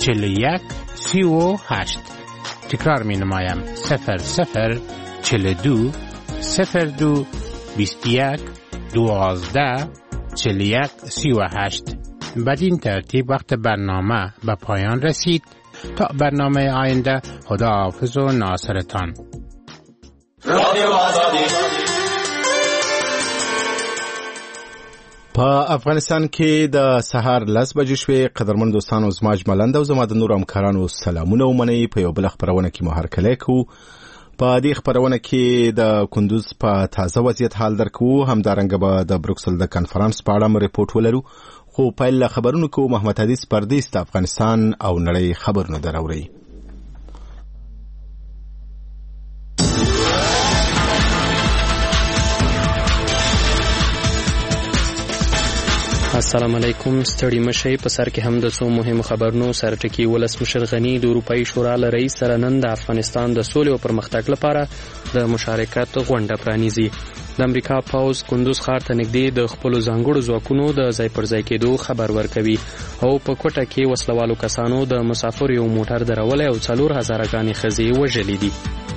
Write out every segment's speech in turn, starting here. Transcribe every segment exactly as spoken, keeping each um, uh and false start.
چهل و یک سی و هشت. تکرار می نمایم صفر صفر چهل و دو صفر دو بیست و یک دوازده چهل و یک سی و هشت. بدین ترتیب وقت برنامه به پایان رسید. تا برنامه آینده، خدا حافظ و ناصرتان. رادیو آزادی. په افغانستان کې د سهار لس بجې شوې. قدرمن دوستانو، زما اجملند او زما د نور همکارانو سلامونه ومنئ. په یو بل خپرونه کې مو هرکلی کوو. په دې خپرونه کې د کندوز په تازه وضعیت حال درکو، همدارنګه به د بروکسل د کنفرانس په اړه م ریپورټ ولرو. خو پیل له خبرونو کو محمد حدیث پردیس د افغانستان او نړۍ خبرونه دراوړي. السلام علیکم. ستړي مشي. په سر کې هم د څو مهمو خبرونو سرټکی. ولسمشر غنی د اروپאי شورا له رئیس سره نن د افغانستان د سولې او پرمختګ لپاره د مشارکت غونډه پرانیزي. د امریکا پوز کندوز ښار ته نږدې د خپلو ځانګړو ځواکونو د ځای پر ځای کېدو خبر ورکوي او په کوټه کې وسلوالو کسانو د مسافر یو موټر درولی او څلور هزاره ګانې ښځې وژلې دي.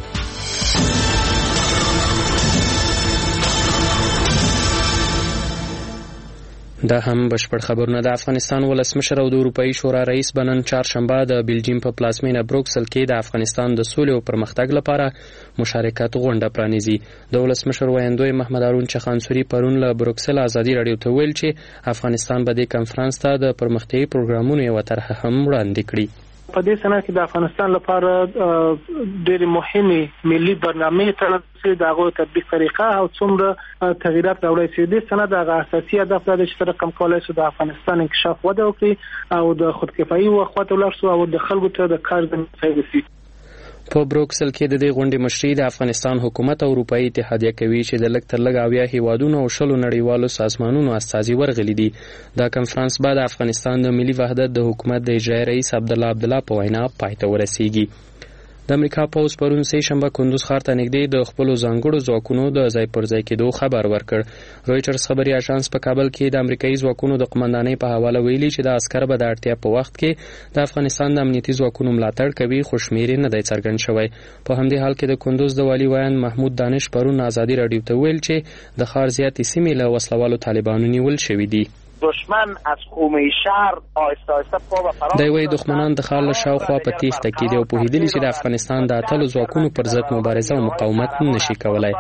دا هم بشپړ خبرونه. د افغانستان ولسمشر او د اروپאי شورا رئیس بنن چهارشنبه د بلجیم په پلازمینه بروکسل کې د افغانستان د سولې او پرمختګ لپاره مشارکت غونډه پرانیزي. د ولسمشر ویاندوی محمد هارون چخانسوري پرون له بروکسل ازادي راډیو ته ویل چې افغانستان به د کنفرانس ته د پرمختیايي پروګرامونو یو طرح هم وړاندې کړي. په دې سنه کې د افغانستان لپاره ډېر مهمه ملي برنامه تر دغه تطبیق طریقه او څومره تغییرات راوړي چې د سنه د اساسي هدف د اشتراک کم کولای شي د افغانستان انکشاف وده وکړي او د خودکفایي او خواته ولر شو او د خلکو ته د کار زمینه وي. په بروکسل کې د دې غونډې مشري د افغانستان حکومت او اروپאי اتحادیه کوي چې د لږ تر لږ اویا هیوادونو او شلو نړیوالو سازمانونو استازي ورغلي دي. دا کنفرانس بعد افغانستان د ملي وحدت د حکومت د اجرایي رئیس عبدالله عبدالله په وینا پای ته ورسیږي. د امریکا پوز پرون سه شنبه کندوز ښار ته نږدې د خپلو ځانګړو ځواکونو د ځای پر ځای کېدو خبر ورکړ. رویټرز خبري اژانس په کابل کې د امریکایي ځواکونو د قومندانۍ په حواله ویلي چې د عسکر به د اړتیا په وخت کې د افغانستان د امنیتي ځواکونو ملاتړ کوي، خو شمېر نه دی څرګند شوی. په همدې حال کې د کندوز د والي ویان محمود دانش پرون ازادي راډیو ته ویل چې د ښار زیاتې سیمې له وسلوالو طالبانو نیول شوي دي. دشمن از حومه شهر آهسته آهسته پا به فرار. دی وایي دښمنان د ښار له شاوخوا په تیښته کې دي او پوهېدلي چې د افغانستان د اتلو ځواکونو پر ضد مبارزه او مقاومت نشي کولای.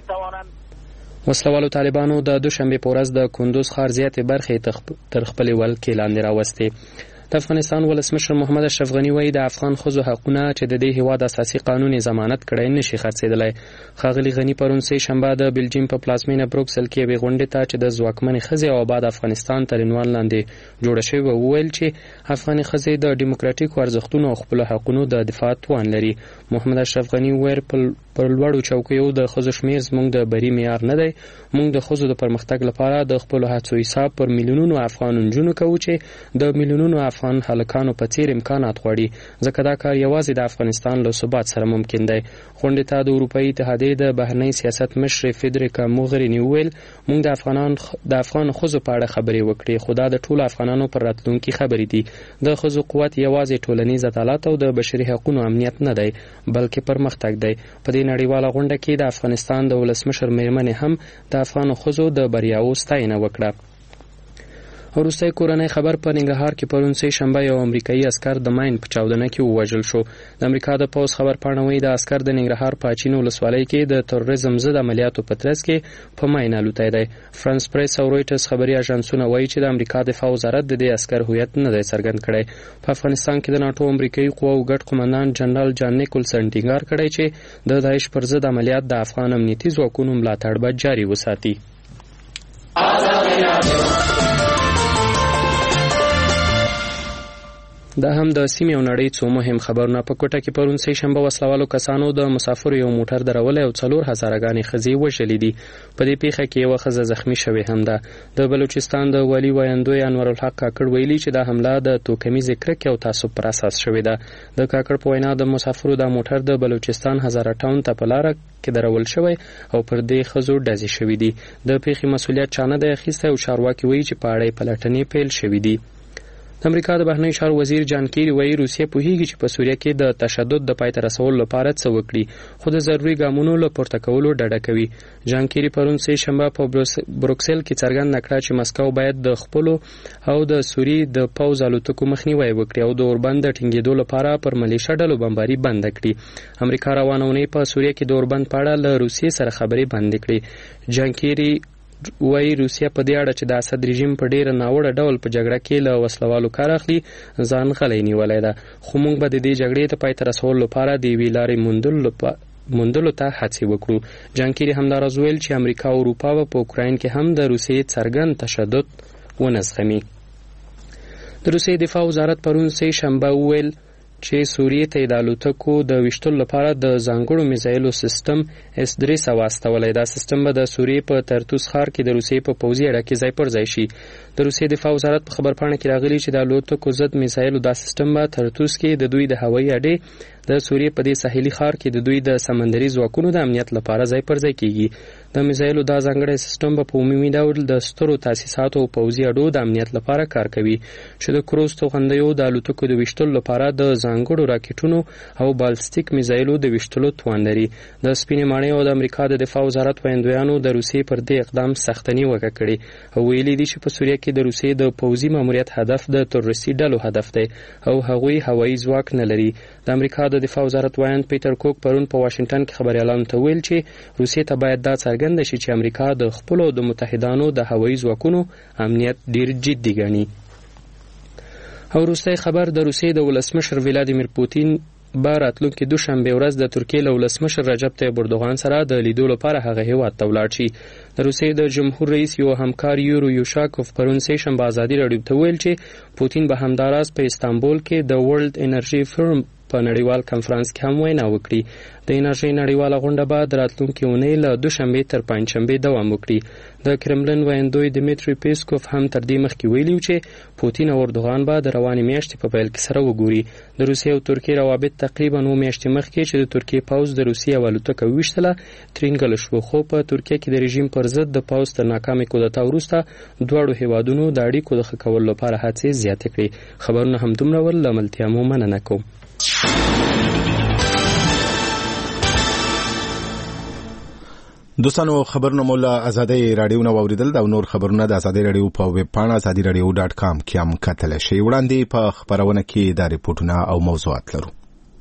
وسلوالو طالبانو د دوشنبې په ورځ د کندوز ښار زیاتې برخې تر خپلې ولکې لاندې راوستې. د افغانستان ولسمشر محمد اشرف غنی وایي د افغان ښځو حقونه چې د دې هیواد اساسي قانون ضمانت کړی نشي خرڅېدلی. ښاغلي غنی پرون سه شنبه د بلجیم په پلازمینه بروکسل کې یوې غونډې ته چې د ځواکمنې ښځې او آباد افغانستان تر عنوان لاندې جوړه شوې وه وویل چې افغاني ښځې د ډیموکراتیکو ارزښتونو او خپلو حقونو د دفاع توان لري. محمد اشرف غنی وویل پر لوړو چوکیو د ښځو شمېر زموږ د بري معیار نه دی. موږ د ښځو د پرمختګ لپاره د خپلو هڅو حساب پر میلیونونو افغان نجونو کوو چې د میلیونونو افغان هلکانو په څیر امکانات غواړي، ځکه دا کار یوازې د افغانستان له ثبات سره ممکن دی. غونډې ته د اروپאי اتحادیې د بهرنی سیاست مشر فدریکا موغرینی ویل موږ د افغانان د افغان ښځو په اړه خبرې وکړې، خو دا د ټولو افغانانو پر راتلونکي خبرې دي. د ښځو قوت یوازې ټولنیز عدالت او د بشري حقوقو امنیت نه دی، بلکې پرمختګ دی. په دې نړیواله غونډه کې د افغانستان د ولسمشر میرمنې هم د افغان ښځو د بریاوو ستاینه وکړه. وروستی کورنۍ خبر په ننګرهار کې پرون سه شنبه یو امریکایي عسکر د ماین په چاودنه کې ووژل شو. د امریکا د پوز خبر پاڼه وایي د عسکر د ننګرهار په اچین ولسوالۍ کې د تروریزم ضد عملیاتو په ترڅ کې په ماین الوتی دی. فرانس پریس او رویټرز خبري اژانسونه وایي چې د امریکا دفاع وزارت د دې عسکر هویت نه دی څرګند کړی. په افغانستان کې د ناټو امریکایي قواو ګډ قومندان جنرال جان نیکولسن ټینګار کړی چې د داعش پر ضد عملیات د افغان امنیتي ځواکونو ملاتړ به جاري وساتي. دا هم د سیمې او نړۍ څو مهم خبرونه. په کوټه کې پرون سه شنبه وسلوالو کسانو د مسافر یو موټر درولی او څلور هزاره ګانې ښځې وژلې دي. په دې پیښه کې یوه ښځه زخمی شوې هم ده. د بلوچستان د والي ویاندوی انورالحق کاکړ ویلي چې دا حمله د توکمیزې کرکې او تعصب پر اساس شوې ده. د کاکړ په وینا د مسافرو دا موټر د بلوچستان هزاره ټاون ته په لاره کې درول شوی او پر دې ښځو ډزې شوې دي. د پیښې مسؤلیت چا نه دی اخیستی او چارواکي وایي چې په اړه یې پلټنې پیل شوې دي. د امریکا د بهرنی چارو وزیر جان کیری وایي روسیه پوهیږي چې په سوریه کې د تشدد د پای ته رسولو لپاره څه وکړي خو د ضروري ګامونو له پورته کولو ډډه کوي. جان کیری پرون سه شنبه په بروکسل کې څرګنده کړه چې مسکو باید د خپل او د سوری د پوز الوتکو مخنیوي وکړي او د اوربند د ټینګېدو لپاره پر ملیشیا ډلو بمباري بند کړي. امریکا روانونه په سوریه کې د اوربند په اړه له روسیې سره خبرې بند کړي. جان کیری وای روسیا په دې اړه چې د اسد رژیم په ډیره ناوړه ډول په جګړه کې له وسلوالو کار اخلي ځان غلی نیولای ده خو موږ به د دې جګړې ته پای ته رسولو لپاره د یوې لارې موندلو موندلو ته هڅې وکړو. جانکيري همداراز ویل چې امریکا او اروپا په اوکراین کې هم د روسیې څرګند تشدد ونزغمي. د روسیې دفاع وزارت پرون سه شنبه ویل چې سوریې ته د الوتکو د وشتلو لپاره د ځانګړو میزایلو سیستم اس درې سوه واستولی. دا سیستم به د سوریې په ترتوس ښار کې د روسیې په پوځي اډه کې ځای پر ځای شي. د روسیې دفاع وزارت په خبرپاڼه کې راغلي چې د الوتکو ضد میزایلو دا سیستم به ترتوس کې د دوی د هوایي اډې د سوریې په دې ساحلي ښار کې د دوی د سمندري ځواکونو د امنیت لپاره ځای پر ځای کیږي. د میزایلو دا ځانګړی سیستم به په عمومي ډول د سترو تاسیساتو او پوځي اډو د امنیت لپاره کار کوي چې د کروز توغندیو د الوتکو د وشتلو لپاره د ځانګړو راکټونو او بالستیک میزایلو د وشتلو توان لري. د سپینې ماڼۍ او د امریکا د دفاع وزارت ویاندویانو د روسیې پر دې اقدام سختنی وکړه کړي او ویلي دي چې په سوریه کې د روسیې د پوځي ماموریت هدف د تروریستي ډلو هدف دی او هغوی هوایي ځواک نه لري. د امریکا د دفاع وزارت وایند پیټر کوک پرون په واشنگټن کې خبريالانو ته ویل چې روسیې ته باید دا څرګنده شي چې امریکا د خپل او د متحدانو د هوایي ځواکونو امنیت ډیر جدي ګڼي. او وروستی خبر د روسیې د ولسمشر ولادیمیر پوتین به راتلونکي دوشنبه ورځ د ترکیې له ولسمشر رجب طیب اردوغان سره د لیدو لپاره هغه هیواد ته ولاړ شي. د روسیې د جمهور رئیس یو همکار یورو یوشاکوف پرون سه شنبه ازادي راډیو ته ویل چې پوتین به همداراز په استانبول کې د ورلد انرژي فورم په نړیوال کنفرانس کې هم وینا وکړي. د انرژي نړیواله غونډه به د راتلونکي اونۍ له دوشنبه تر پنجشنبه دوام وکړي. د کرملن ویاندوی دمیټری پیسکوف هم تر دې مخکې ویلي چې پوتین او اردوغان به د روانې میاشتې په پیل کې سره وګوري. د روسیې او ترکیې روابط تقریبا اوه میاشتې مخکې چې د ترکیې پوځ د روسیې یوه الوتکه وویشتله ترینګل شو خو په ترکیه کې د رژیم پر ضد د پوځ تر ناکامې کودتا وروسته دواړو هیوادونو د اړیکو د ښه کولو لپاره هڅې زیاتې کړې. خبرونه همدومره ول له ملتیا مو مننه کوم. دوستانو خبرونه مو له ازادي رادیو نه واوریدل دا نور خبرونه د ازادي رادیو په ویب پاڼه ازادي رادیو ډاټ کام کې هم کتل شي. وړاندې په خبرونه کې دا ریپورتونه او موضوعات لرو.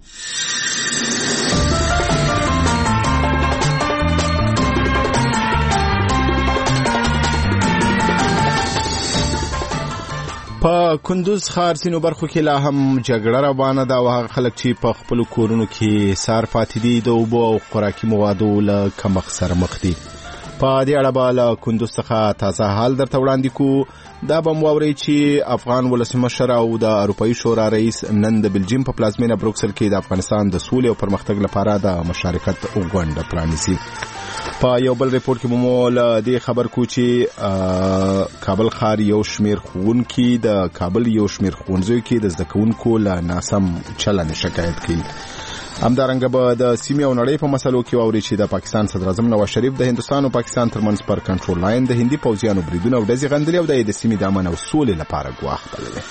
په کندوز ښار ځینو برخو کې لا هم جګړه روانه ده او هغه خلک چې په خپلو کورونو کې سار پاتې دي د اوبو او خوراکي موادو له کمښت سره مخ دي. په دې اړه به له کندوز څخه تازه حال درته وړاندې کوو. دا به مو واورئ چې افغان ولسمشر او د اروپایي شورا رئیس نن د بلجیم په پلازمینه بروکسل کې د افغانستان د سولې او پرمختګ لپاره د مشارکت غونډه پرانیزي. په یو بل ریپورت کې مو له دې خبر کو چې کابل ښار یو شمیر ښوونکي د کابل یو شمیر ښوونځیو کې د زده کوونکو له ناسم چلند شکایت کوي. همدارنګه به د سیمې او نړۍ په مسلو کې واوري چې د پاکستان صدر اعظم نواز شریف د هندستان او پاکستان ترمنځ پر کنټرول لاین د هندي پوځیانو بریدونه او ډزې غندلې او د سیمې د امن او سولې لپاره ګواښ بللی.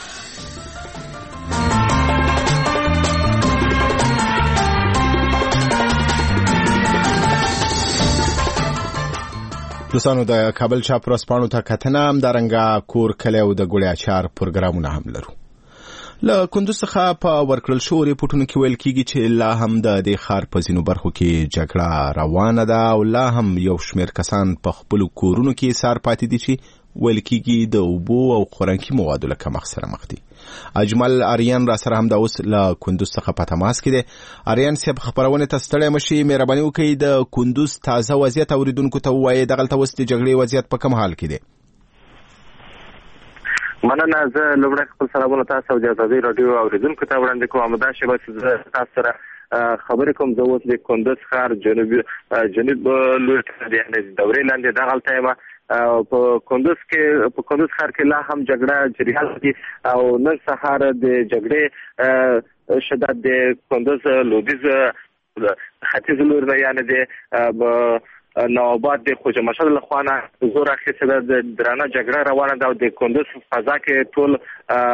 دوستانو د کابل چاپ ورځپاڼو ته کتنه همدارنګه کور کلی او د ګوړې اچار پروګرامونه هم لرو. له کندوز څخه په ورکړل شو ریپورټونو کې ویل کېږي چې لا هم د دې ښار په ځینو برخو کې جګړه روانه ده او لا هم یو شمېر کسان په خپلو کورونو کې سار پاتې دي چې ویل کېږي د اوبو او خوراکي موادو له کمښت سره مخ دي. اجمل آریان را سره هم د اوس له کندوز څخه په تماس کې دی. آریان صاحب خبرونه ته ستړی مشي مهرباني وکړئ د کندوز تازه وضعیت اوریدونکو ته ووایي دغلته اوس د جګړې وضعیت په کوم حال کې دی؟ مننه. زه لومړی خپل سلامونه تاسو او د ازادي راډیو اوریدونکو ته وړاندې کوم. همدا شیبه چې زه تاسو سره خبرې کوم زه اوس د کندوز ښار جنوبي جنوب لور ته یعنې دورې لاندې دغلته یم. په کندوز کې په کندوز ښار کې لا هم جګړه جریان لري او نن سهار د جګړې شدت د کندوز لویدیځ ختیځ لور نه یعنې د نوآباد د خوجه مشهد له خوا نه زور اخیسته د درانه جګړه روانه ده او د کندوز فضا کې ټول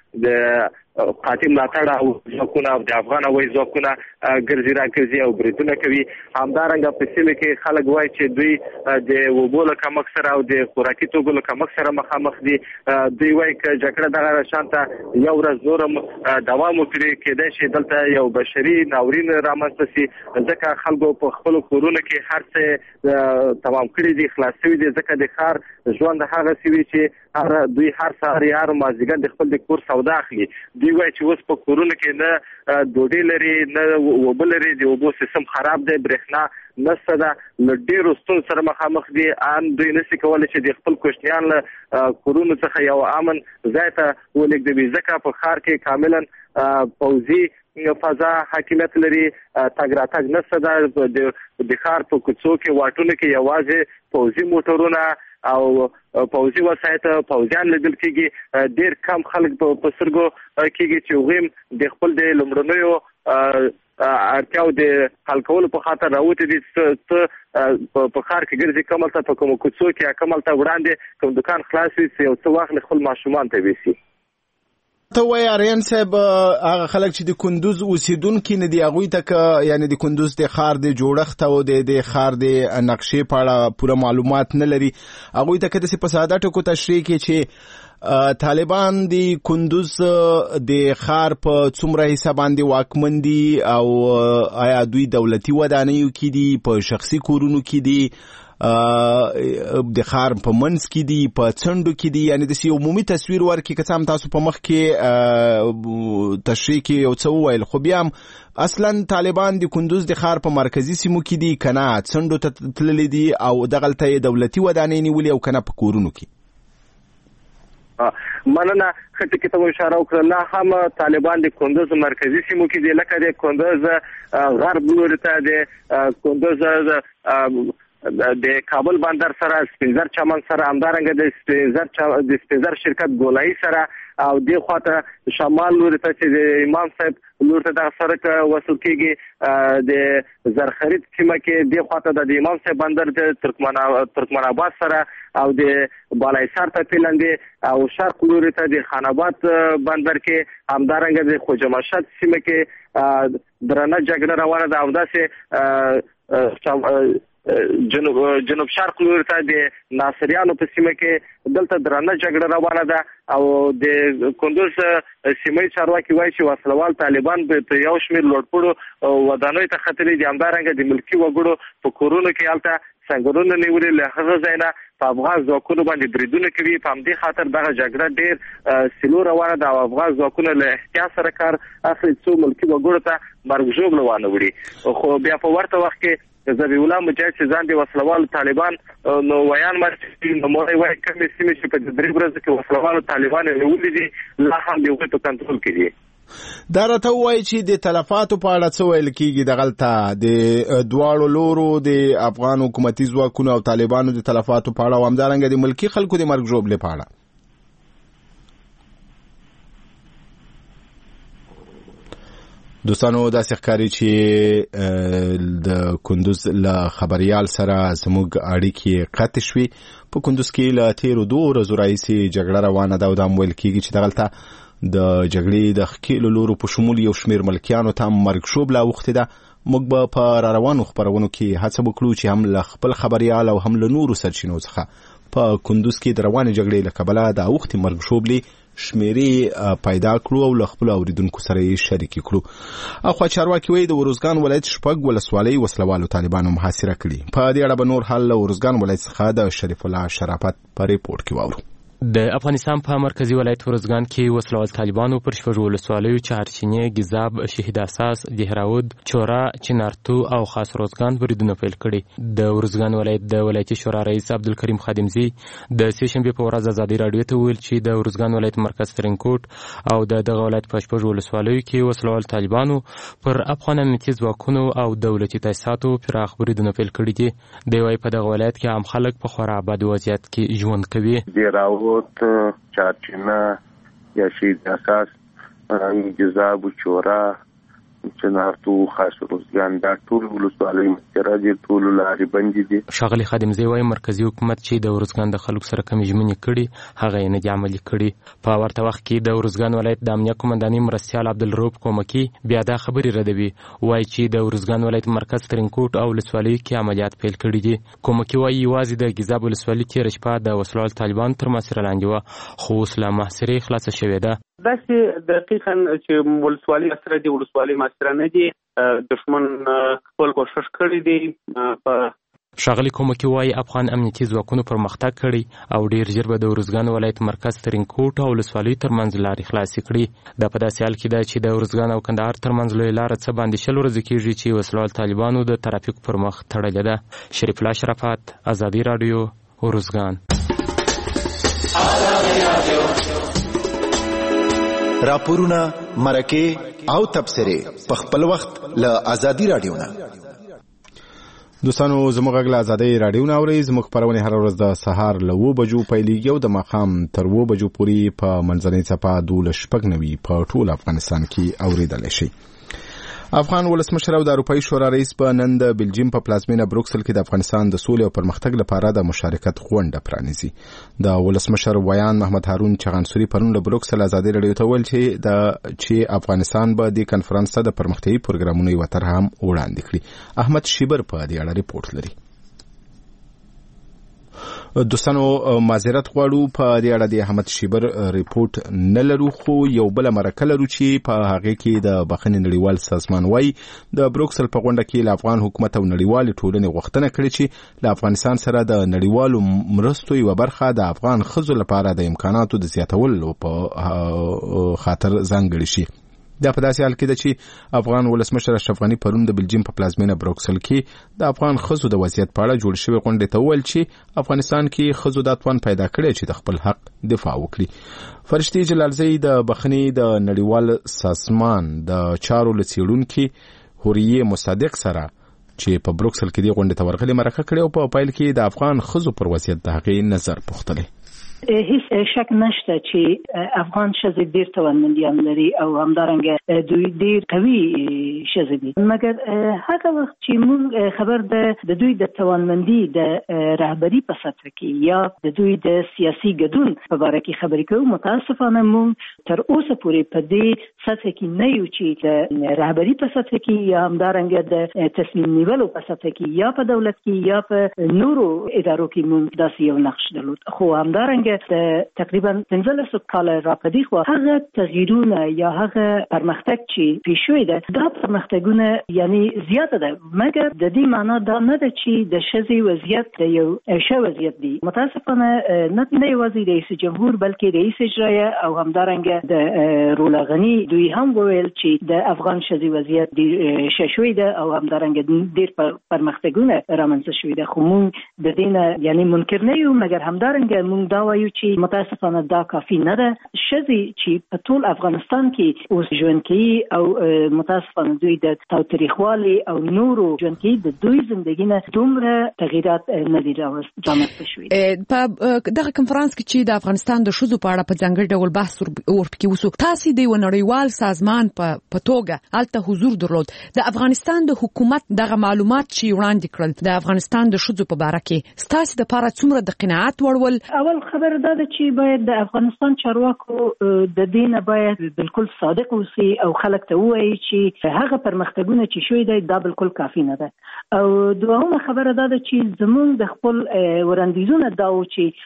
د قاطع ملاتړ او ځواکونه د افغان هوایي ځواکونه ګرځي راګرځي او بریدونه کوي. همدارنګه په سیمه کې خلک وایي چې دوی د اوبو له کمښت سره او د خوراکي توکو له کمښت سره مخامخ دي. دوی وایي چې جګړه دغه شانته یو ورځ نورم دوام وکړي، کېدای شي دلته یو بشري ناورین رامنځته شي، ځکه خلکو په خپلو کورونو کې هر څه تمام کړي دي، خلاص شوي دي. ځکه د ښار ژوند هغه سی وي چې هر دوی هر سهار یا هر مازدیګر د خپل د کور سودا اخلي. دوی وایي چې اوس په کورونو کې نه ډوډۍ لري نه اوبه لري، د اوبو سیستم خراب دی، برېښنا نشته ده، له ډېرو ستونزو سره مخامخ دي. ان دوی نشي کولی چې د خپل کوچنیان له کورونو څخه یو امن ځای ته ولېږدوي، ځکه په ښار کې کاملا پوځي فضا حاکمیت لري، تګ راتګ نشته ده. د ښار په کوڅو کې واټونو کې یوازې پوځي موټرونه او پوځي وسایط پوځیان لیدل کېږي. ډېر کم خلک په سترګو کېږي چې هغوی د خپل د لومړنیو اړتیاو د حل کولو په خاطر راوتي دي. ته په ښار کې ګرځې، کوم هلته په کومو کوڅو کې یا کوم هلته وړاندې کوم دکان خلاص وي چې یو څه واخلي خپل ماشومان ته یوسي. ته وایې آریان صاحب هغه خلک چې د کندوز اوسیدونکي نه دي هغوی ته که یعنې د کندوز د ښار د جوړښت او د ښار د نقشې په اړه پوره معلومات نه لري، هغوی ته که داسې په ساده ټکو تشریح کړي چې طالبان د کندوز د ښار په څومره حصه باندې واکمن دي او آیا دوی دولتي ودانیو کې دي، په شخصي کورونو کې دي، د ښار په منځ کې دي، په څنډو کې دي، یعنې داسې عمومي تصویر ورکړي. که څه هم تاسو په مخ کې تشریح کې یو څه وویل، خو بیا هم اصلا طالبان د کندوز د ښار په مرکزي سیمو کې دي که نه څنډو ته تللي دي او دغلته یې دولتي ودانۍ نیولي او که نه په کورونو کې؟ مننه. ښه ټکي ته مو اشاره وکړه. لا هم طالبان د کندوز مرکزي سیمو کې دي، لکه د کندوز غرب لوري ته د کندوز د کابل بندر سره، سپینزر چمن سره، همدارنګه د سپینزر د سپینزر شرکت ګولایي سره او دې خواته شمال لوري ته چې د امام صاحب لوري ته دغه سړک وصل کېږي، د زرخرید سیمه کې دې خواته د امام صاحب بندر د ترکمن آباد سره او د بالایسار ته پیلندې او شرق لوري ته د خان آباد بندر کې، همدارنګه د خوجه مشهد سیمه کې درنه جګړه روانه ده او داسې جنوب جنوب شرق لوري ته د ناصریانو په سیمه کې دلته درنه جګړه روانه ده او د کندوز سیمې چارواکي وایي چې وسلوال طالبان په یو شمېر لوړپوړو ودانیو ته ختلي دي، همدارنګه د ملکي وګړو په کورونو کې هلته څنګلونه نیولي، له هغه ځای نه په افغان ځواکونو باندې بریدونه کوي. په همدې خاطر دغه جګړه ډېر سیلو روانه ده او افغان ځواکونه له احتیاط سره کار اخلي څو ملکي وګړو ته مرګ ژوبله وانه وړي. خو بیا په ورته وخت کې ذبیح الله مجاهد چې ځان د وسلوالو طالبان نو ویان مرچي نو موري وایي کومې سیمې چې په درې ورځو کې وسلوالو طالبان نیولي دي لا هم د هغوی په کنټرول کې دي. دا راته ووایي چې د تلفاتو په اړه څه ویل کېږي دغلته د دواړو لورو د افغان حکومتي ځواکونو او طالبانو د تلفاتو په اړه او همدارنګه د ملکي خلکو د مرګ ژوبلې په اړه؟ دوستانو داسې ښکاري چې د کندوز له خبریال سره زموږ اړیکې قطع شوي. په کندوز کې له تیرو دوه ورځو راهیسې جګړه روانه ده او دا هم ویل کېږي چې دغلته د جګړې د ښکېلو لورو په شمول یو شمېر ملکیانو ته هم مرګ ژوبله اوښتې ده. موږ به په را روانو خپرونو کې هڅه وکړو چې هم له خپل خبریال او هم له نورو سرچینو څخه په کندوز کې د روانې جګړې له کبله د اوښتې مرګ ژوبلې شمیرې پیدا کړو او له خپل اوریدونکو سره یې شریکې کړو. اخوا چارواکي وایي د ارزګان ولایت شپږ ولسوالۍ وسلوالو طالبانو محاصره کړي. په دې اړه به نور حال له ارزګان ولایت څخه د شریف الله شرافت په ریپورټ کې واورو. د افغانستان په مرکزی ولایت ارزګان کې وسلوال طالبانو پر شپږ ولسوالیو چهارچینې، ګیزاب، شهید اساس، دهراود، چورا، چنارتو او خاص روزګان بریدونه پیل کړي. د ارزګان ولایت د ولایتي شورا رئیس عبدالکریم خادمزی د سې شنبې په ورځ ازادي راډیو ته ویل چې د ارزګان ولایت مرکز ترینکوټ او د دغه ولایت په شپږ ولسوالیو کې وسلوال طالبانو پر افغان امنیتي ځواکونو او دولتي تاسیساتو پراخ بریدونه پیل کړي دي. دی وايي په دغه ولایت کې عام خلک په خورا بد وضعیت کې ژوند کوي. چارچینه یا شهید اساس، گیزاب و چورا چنارتو خاص روزګان دا ټول ولسوالۍ مستراجي ټول لارې بندې دي. ښاغلي خادمزی وايي مرکزی حکومت چې د ارزګان د خلکو سره کومې ژمنې کړي هغه یې نه دي عملي کړي. په ورته وخت کې د ارزګان ولایت د امنیه قومندانۍ مرستیال عبدالرؤف کومکي بیا دا خبرې ردوي، وایي چې د ارزګان ولایت مرکز ترینکوټ او ولسوالۍ کې عملیات پیل کړي دي. کومکي وايي یوازې د ګیزاب ولسوالۍ تېره شپه د وسلوال طالبانو تر محاصره لاندې وه، خو اوس له محاصرې خلاصه شوې ده. داسې دقیقاً چې ولسوالۍ محاصره دي، ولسوالۍ محاصره نه دي، دښمن خپل کوشش کړی دی. په ښاغلي کومکي وايي افغان امنیتي ځواکونو پرمختګ کړی او ډیر ژر به د ارزګان ولایت مرکز ترینکوټ او ولسوالۍ ترمنځ لارې خلاصې کړي. دا په داسې حال کې ده چې د ارزګان او کندهار ترمنځ لویه لاره څه باندې شل ورځې کېږي چې وسلوال طالبانو د ترافیک پر مخ تړلې ده. شریف الله شرافت، ازادي راډیو، ارزګان. راپورونه، مرکې او تبصرې په خپل وخت له ازادي راډیو نه. دوستانو زموږ غږ له ازادي راډیو نه اورئ. زموږ خپرونې هره ورځ د سهار له اوه بجو پیلېږي او د ماښام تر اوه بجو پورې په منځنۍ څپه دولس شپږ نوي په ټول افغانستان کې اورېدلی شئ. افغان ولسمشر او د اروپایي شورا رئیس په نن د بلجیم په پلازمینه بروکسل کې د افغانستان د سولې او پرمختګ لپاره د مشارکت غونډه پرانیزي. د ولسمشر ویان محمد هارون چغانسوري پرون له بروکسل ازادي راډیو ته ویل چې د چې افغانستان به د کنفرانس ته د پرمختیايي پروګرامونو یوه طرحه هم وړاندې کړي. احمد شیبر په دې اړه ریپورت لري. دوستانو معذرت غواړو، په دې اړه د احمد شیبر ریپورت نه لرو، خو یو بل مرکه لرو چې په هغه کې د بخښنې نړیوال سازمان وايي د بروکسل په غونډه کې له افغان حکومت او نړیوال ټولنې غوښتنه کړې چې له افغانستان سره د نړیوالو مرستو یوه برخه د افغان ښځو لپاره د امکاناتو د زیاتولو په خاطر ځانګړې شي. دا په داسې حال کې ده چې افغان ولسمشر اشرف غني پرون د بلجیم په پلازمینه بروکسل کې د افغان ښځو د وضعیت په اړه جوړ شوې غونډې ته وویل چې افغانستان کې ښځو دا توان پیدا کړی چې د خپل حق دفاع وکړي. فرشتي جلالزی د بخښنې د نړیوال سازمان د چارو له څېړونکي حوریې مصدق سره چې په بروکسل کې دې غونډې ته ورغلې مرکه کړې او په پیل کې د افغان ښځو پر وضعیت د هغې نظر پوښتلی. هیڅ شک نشته چې افغان ښځې ډېر توانمندیان لري او همدارنګه دوی ډېر قوي ښځې دي، مګر هغه وخت چې موږ خبر ده د دوی د توانمندي د رهبري په سطح کې یا د دوی د سیاسي ګډون په باره کې خبرې کوو، متاسفانه موږ تر اوسه پورې په دې سطح کې نه یو چې د رهبري په سطح کې یا همدارنګه د تصمیم نیولو په سطح کې یا په دولت کې یا په نورو ادارو کې موږ داسې یو نقش درلود. خو همدارنګه تقریبا پنځلس کاله راپدې خو هغه تغییرونه یا هغه پرمختګ چې پیښ شوی ده دا پرمختګونه یعنی زیاته ده، مګر د دې معنا دا نه ده چې د ښځې وضعیت د یو ښه وضعیت دی. متاسفانه نه یوازې رئیس جمهور بلکې رئیس اجرایه او همدارنګه د رولا غني دوی هم وویل چې د افغان ښځې وضعیت ډېر ښه شوی ده او همدارنګه ډېر پرمختګونه رامنځته شوي ده. خو موږ د دې نه یعنی منکر نه یو، مګر همدارنګه موږ دا وایو چې متاسفانه دا کافي نه ده. ښځې چې په ټول افغانستان کې اوس ژوند کوي او متاسفانه دوی د تاوتریخوالي او نورو ژوند کوي، د دوی زندګي نه دومره تغییرات نه دي رامنځته شوي. په دغه کنفرانس کې چې د افغانستان د ښځو په اړه په ځانګړي ډول بحث ورپکې وشو، تاسې د یو نړیوال سازمان په توګه هلته حضور درلود. د افغانستان د حکومت دغه معلومات چې وړاندې کړل د افغانستان د ښځو په باره کې ستاسې دپاره څومره د قناعت وړ ول؟ اول خبر دا ده چې باید د افغانستان چارواکو د دې نه باید بالکل صادق اوسي او خلک ته ووایي چې هغه پرمختګونه چې شوي دی دا بالکل کافي نه ده. او دوهمه خبره دا ده چې زموږ د خپل وړاندیزونه دا و چې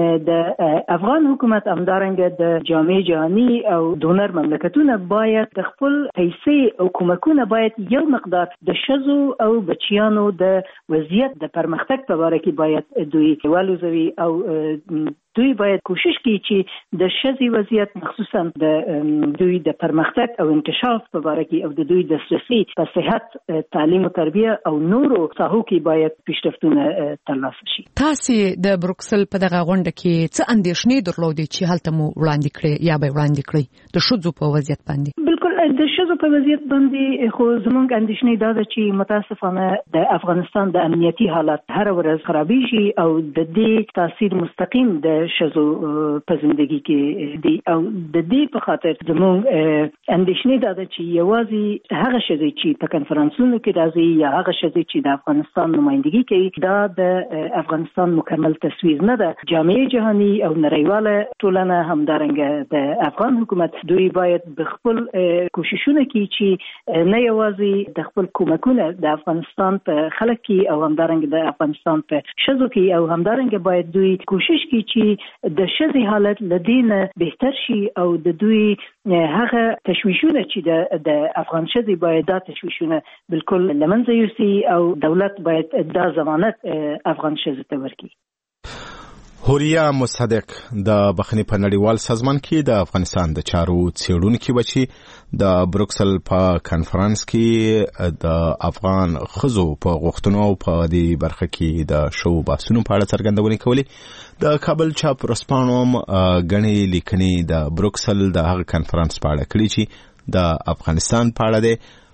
د افغان حکومت همدارنګه د جامعه جهاني او ډونر مملکتونه باید د خپل پیسې او کومکونه باید یو مقدار د ښځو او بچیانو د وضعیت د پرمختګ په اړه کې باید دوی ولوزوي او دوی باید کوشش کوي چې د ښځې وضعیت مخصوصا د دوی د پرمختګ او انکشاف په اړه کې او د دوی د دسترسي په صحت، تعلیم او تربیه او نورو ساحو کې باید پیشرفتونه ترلاسه شي. تاسې د بروکسل په دغه غونډه کې څه اندېښنې درلودې چې هلته مو وړاندې کړې یا به وړاندې کړئ د ښځو په وضعیت باندې؟ بالکل د شذو په وضعیت باندې خو زمونږ اندېښنې دا ده چې متاسفانه د افغانستان د امنیتي حالت هر ورځ خرابېږي او د دې تاثیر مستقیم د شذو په ژوندۍ کې دی او د دې په خاطر زمونږ اندېښنې دا ده چې یوازې هغه شذې چې په کنفرانسونو کې راځي یا هغه شذې چې د افغانستان نمائندګي کوي دا د افغانستان مکمل تصویر نه ده. جامعه جهانی او نړیواله ټولنه همدارنګه د افغان حکومت دوی باید به خپل کوششونه کوي چې نه یوازې د خپل کومکونه د افغانستان په خلک کې او همدارنګه د افغانستان په شذو کې او همدارنګه باید دوی کوشش کوي چې د شذې حالت لدینه بهتر شي او د دوی هغه تشویشونه چې د افغان شذې باید دا تشویشونه بالکل لمنځه یوسي او دولت باید دا ضمانت افغان شذې ته ورکړي. هوریا مصدق د بخښنې په نړیوال سازمان کې د افغانستان د چارو څېړونکي و چې د بروکسل په کنفرانس کې د افغان ښځو په غوښتنو او په دې برخه کې د شوو بحثونو په اړه څرګندونې کولې. د کابل چاپ ورځپاڼو هم ګڼې لیکنې د بروکسل د هغه کنفرانس په اړه کړي چې د افغانستان په اړه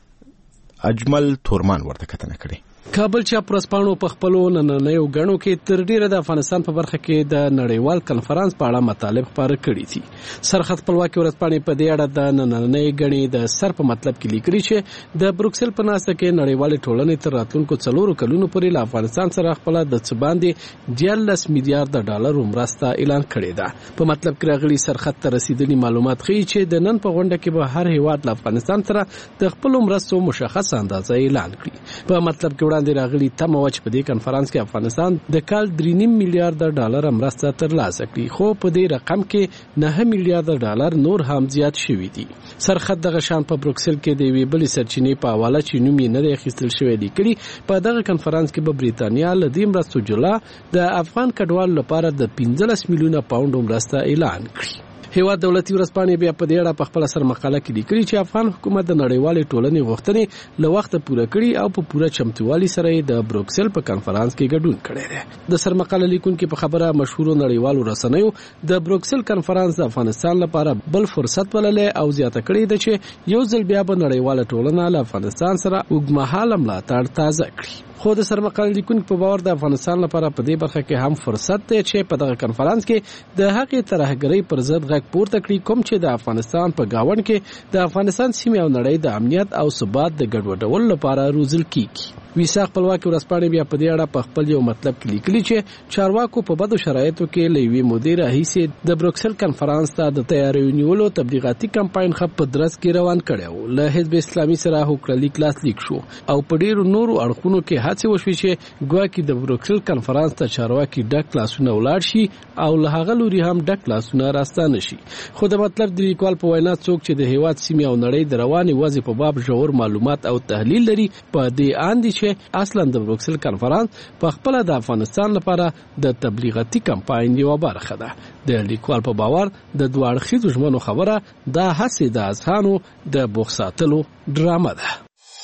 د اجمل تورمان ورته کتنه کړې. کابل چاپ ورځپاڼو په خپلو نننیو غڼو کې تر ډیره د افغانستان په برخه کې د نړیوال کنفرانس په اړه مطالب خپاره کړي دي. سرحد خپلواکي ورځپاڼې په دې اړه د نننۍ غڼې د سر په مطلب کې لیکلي چې د بروکسل په ناسته کې نړیوال ټولنې تر راتلونکو څلورو کلونو پورې له افغانستان سره خپل د څه باندې دیارلس میلیارډ ډالر مرسته اعلان کړې ده. په مطلب کې راغلي سرحد ته رسیدلي معلومات ښیي چې د نن په غونډه کې به هر هیواد له افغانستان سره د خپل مرستو مشخص اندازه اعلان کړي. په مطلب کې وړاندې راغلي تمه و چې په دې کنفرانس کې افغانستان د کال درې نیم میلیارډ ډالر مرسته ترلاسه کړي، خو په دې رقم کې نه میلیارډ ډالر نور هم زیات شوي دي. سرحد دغه شان په بروکسل کې د یوې بلې سرچینې په حواله چې نوم یې نه دی اخیستل شوی دی کړي، په دغه کنفرانس کې به بریتانیا له دې مرستو جلا د افغان کډوالو لپاره د پنځلس میلیونه پاونډ مرسته اعلان کړي. هیواد دولتي ورځپاڼې بیا په دې اړه په خپل سر مقاله کې لیکلي چې افغان حکومت د نړیوالې ټولنې غوښتنې له وخته پوره کړي او په پوره چمتووالي سره د بروکسل په کنفرانس کې ګډون کړی دی. د سر مقاله لیکونکو په خبره مشهورو نړیوالو رسنیو د بروکسل کنفرانس د افغانستان لپاره بل فرصت ولله او زیاته کړې ده چې یو ځل بیا به نړیواله ټولنه له افغانستان سره اوږدمهاله ملاتړ تازه کړي. خو د سرمقاله لیکونکو په باور د افغانستان لپاره په دې برخه کې هم فرصت دی چې په دغه کنفرانس کې د هغې ترهګرۍ پر ضد غږ پورته کړي کوم چې د افغانستان په گاوند کې د افغانستان سیمې او نړۍ د امنیت او ثبات د ګډوډولو لپاره روزل کیږي. ویسا خپلواکي ورځپاڼې بیا په دې اړه په خپل یو مطلب کې لیکلي چې چارواکو په بدو شرایطو کې له یوې مودې راهیسې د بروکسل کنفرانس ته د تیاری نیولو تبلیغاتي کمپاین خپ په درس کې روان کړی و. له حزب اسلامي سره هوکړلیک لاسلیک شو او په ډیرو نورو اړخونو کې هڅې وشوې چې ګواکې د بروکسل کنفرانس ته چارواکي ډک لاسونه ولاړ شي او له هغه لوري هم ډک لاسونه راستانه شي. خو د مطلب د لیکوال په وینا څوک چې د هیواد سیمې او نړۍ د روانې وضع په باب ژور معلومات او تحلیل لري په دې اندي چې اصلا د بروکسل کنفرانس په خپل د افغانستان لپاره د تبلیغاتي کمپاین یو برخه ده. د لیکوال په باور د دوه اړخیزو ژمنو خبره دا هڅې د اذهانو د بوخساتلو ډرامه ده.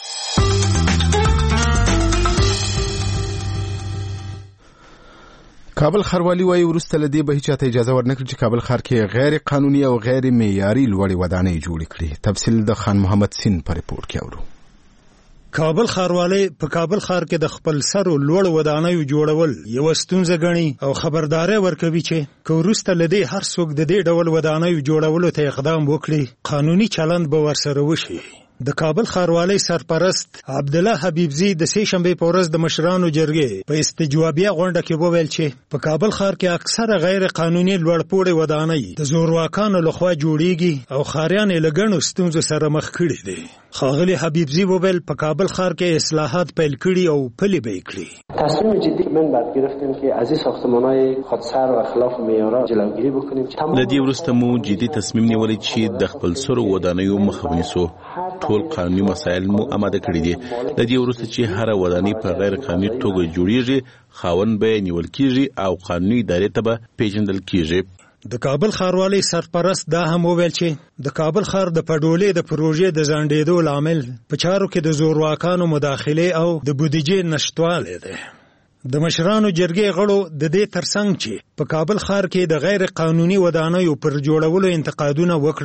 کابل ښاروالي وايي وروسته له دې به هیچا ته اجازه ورنکړي چې کابل ښار کې غیر قانوني او غیر معیاري لوړې ودانۍ جوړې کړي. تفصیل د خان محمد سین په ریپورت کې اورو. کابل ښاروالي په کابل ښار کې د خپل سرو لوړ ودانیو جوړول یو ستونزه ګڼي او خبرداري ورکوي چې که وروسته له دې هر څوک د دې ډول ودانیو جوړولو ته اقدام وکړي قانوني چلند به ورسره وشي. د کابل ښاروالۍ سرپرست عبدالله حبیبزي د سې شنبې په ورځ د مشرانو جرګې په استجوابیه غونډه کې وویل چې په کابل ښار کې اکثره غیر قانوني لوړپوړې ودانۍ د زورواکانو لخوا جوړیږي او ښاریان یې له ګڼو ستونزو سره مخ کړي دي. ښاغلي حبیبزي وویل په کابل ښار کې اصلاحات پیل کړي او پلي به یې کړي. تصمیم جدی من بعد گرفتیم که از این ساختمان‌های خودسر و خلاف معیارها جلوگیری بکنیم. لدی ورسته مو جدي تصمیم نیولی چې د خپل سرو ودانیو مخه ونیسو. ټول قانوني مسایل مو آماده کړی دي. لدی ورسته چې هر ودانی په غیر قانوني توګه جوړیږي خاوند به نیول کیږي او قانوني ادارې ته به پیژندل کیږي. د کابل ښاروالۍ سرپرست دا هم وویل چې د کابل ښار د پډولې د پروژې د ځنډېدو لامل په چارو کې د زورواکانو مداخله او د بودیجې نشټوالی دی. د مشرانو جرګې غړو د دې ترڅنګ چې په کابل ښار کې د غیر قانوني ودانیو پر جوړولو انتقادونه وکړل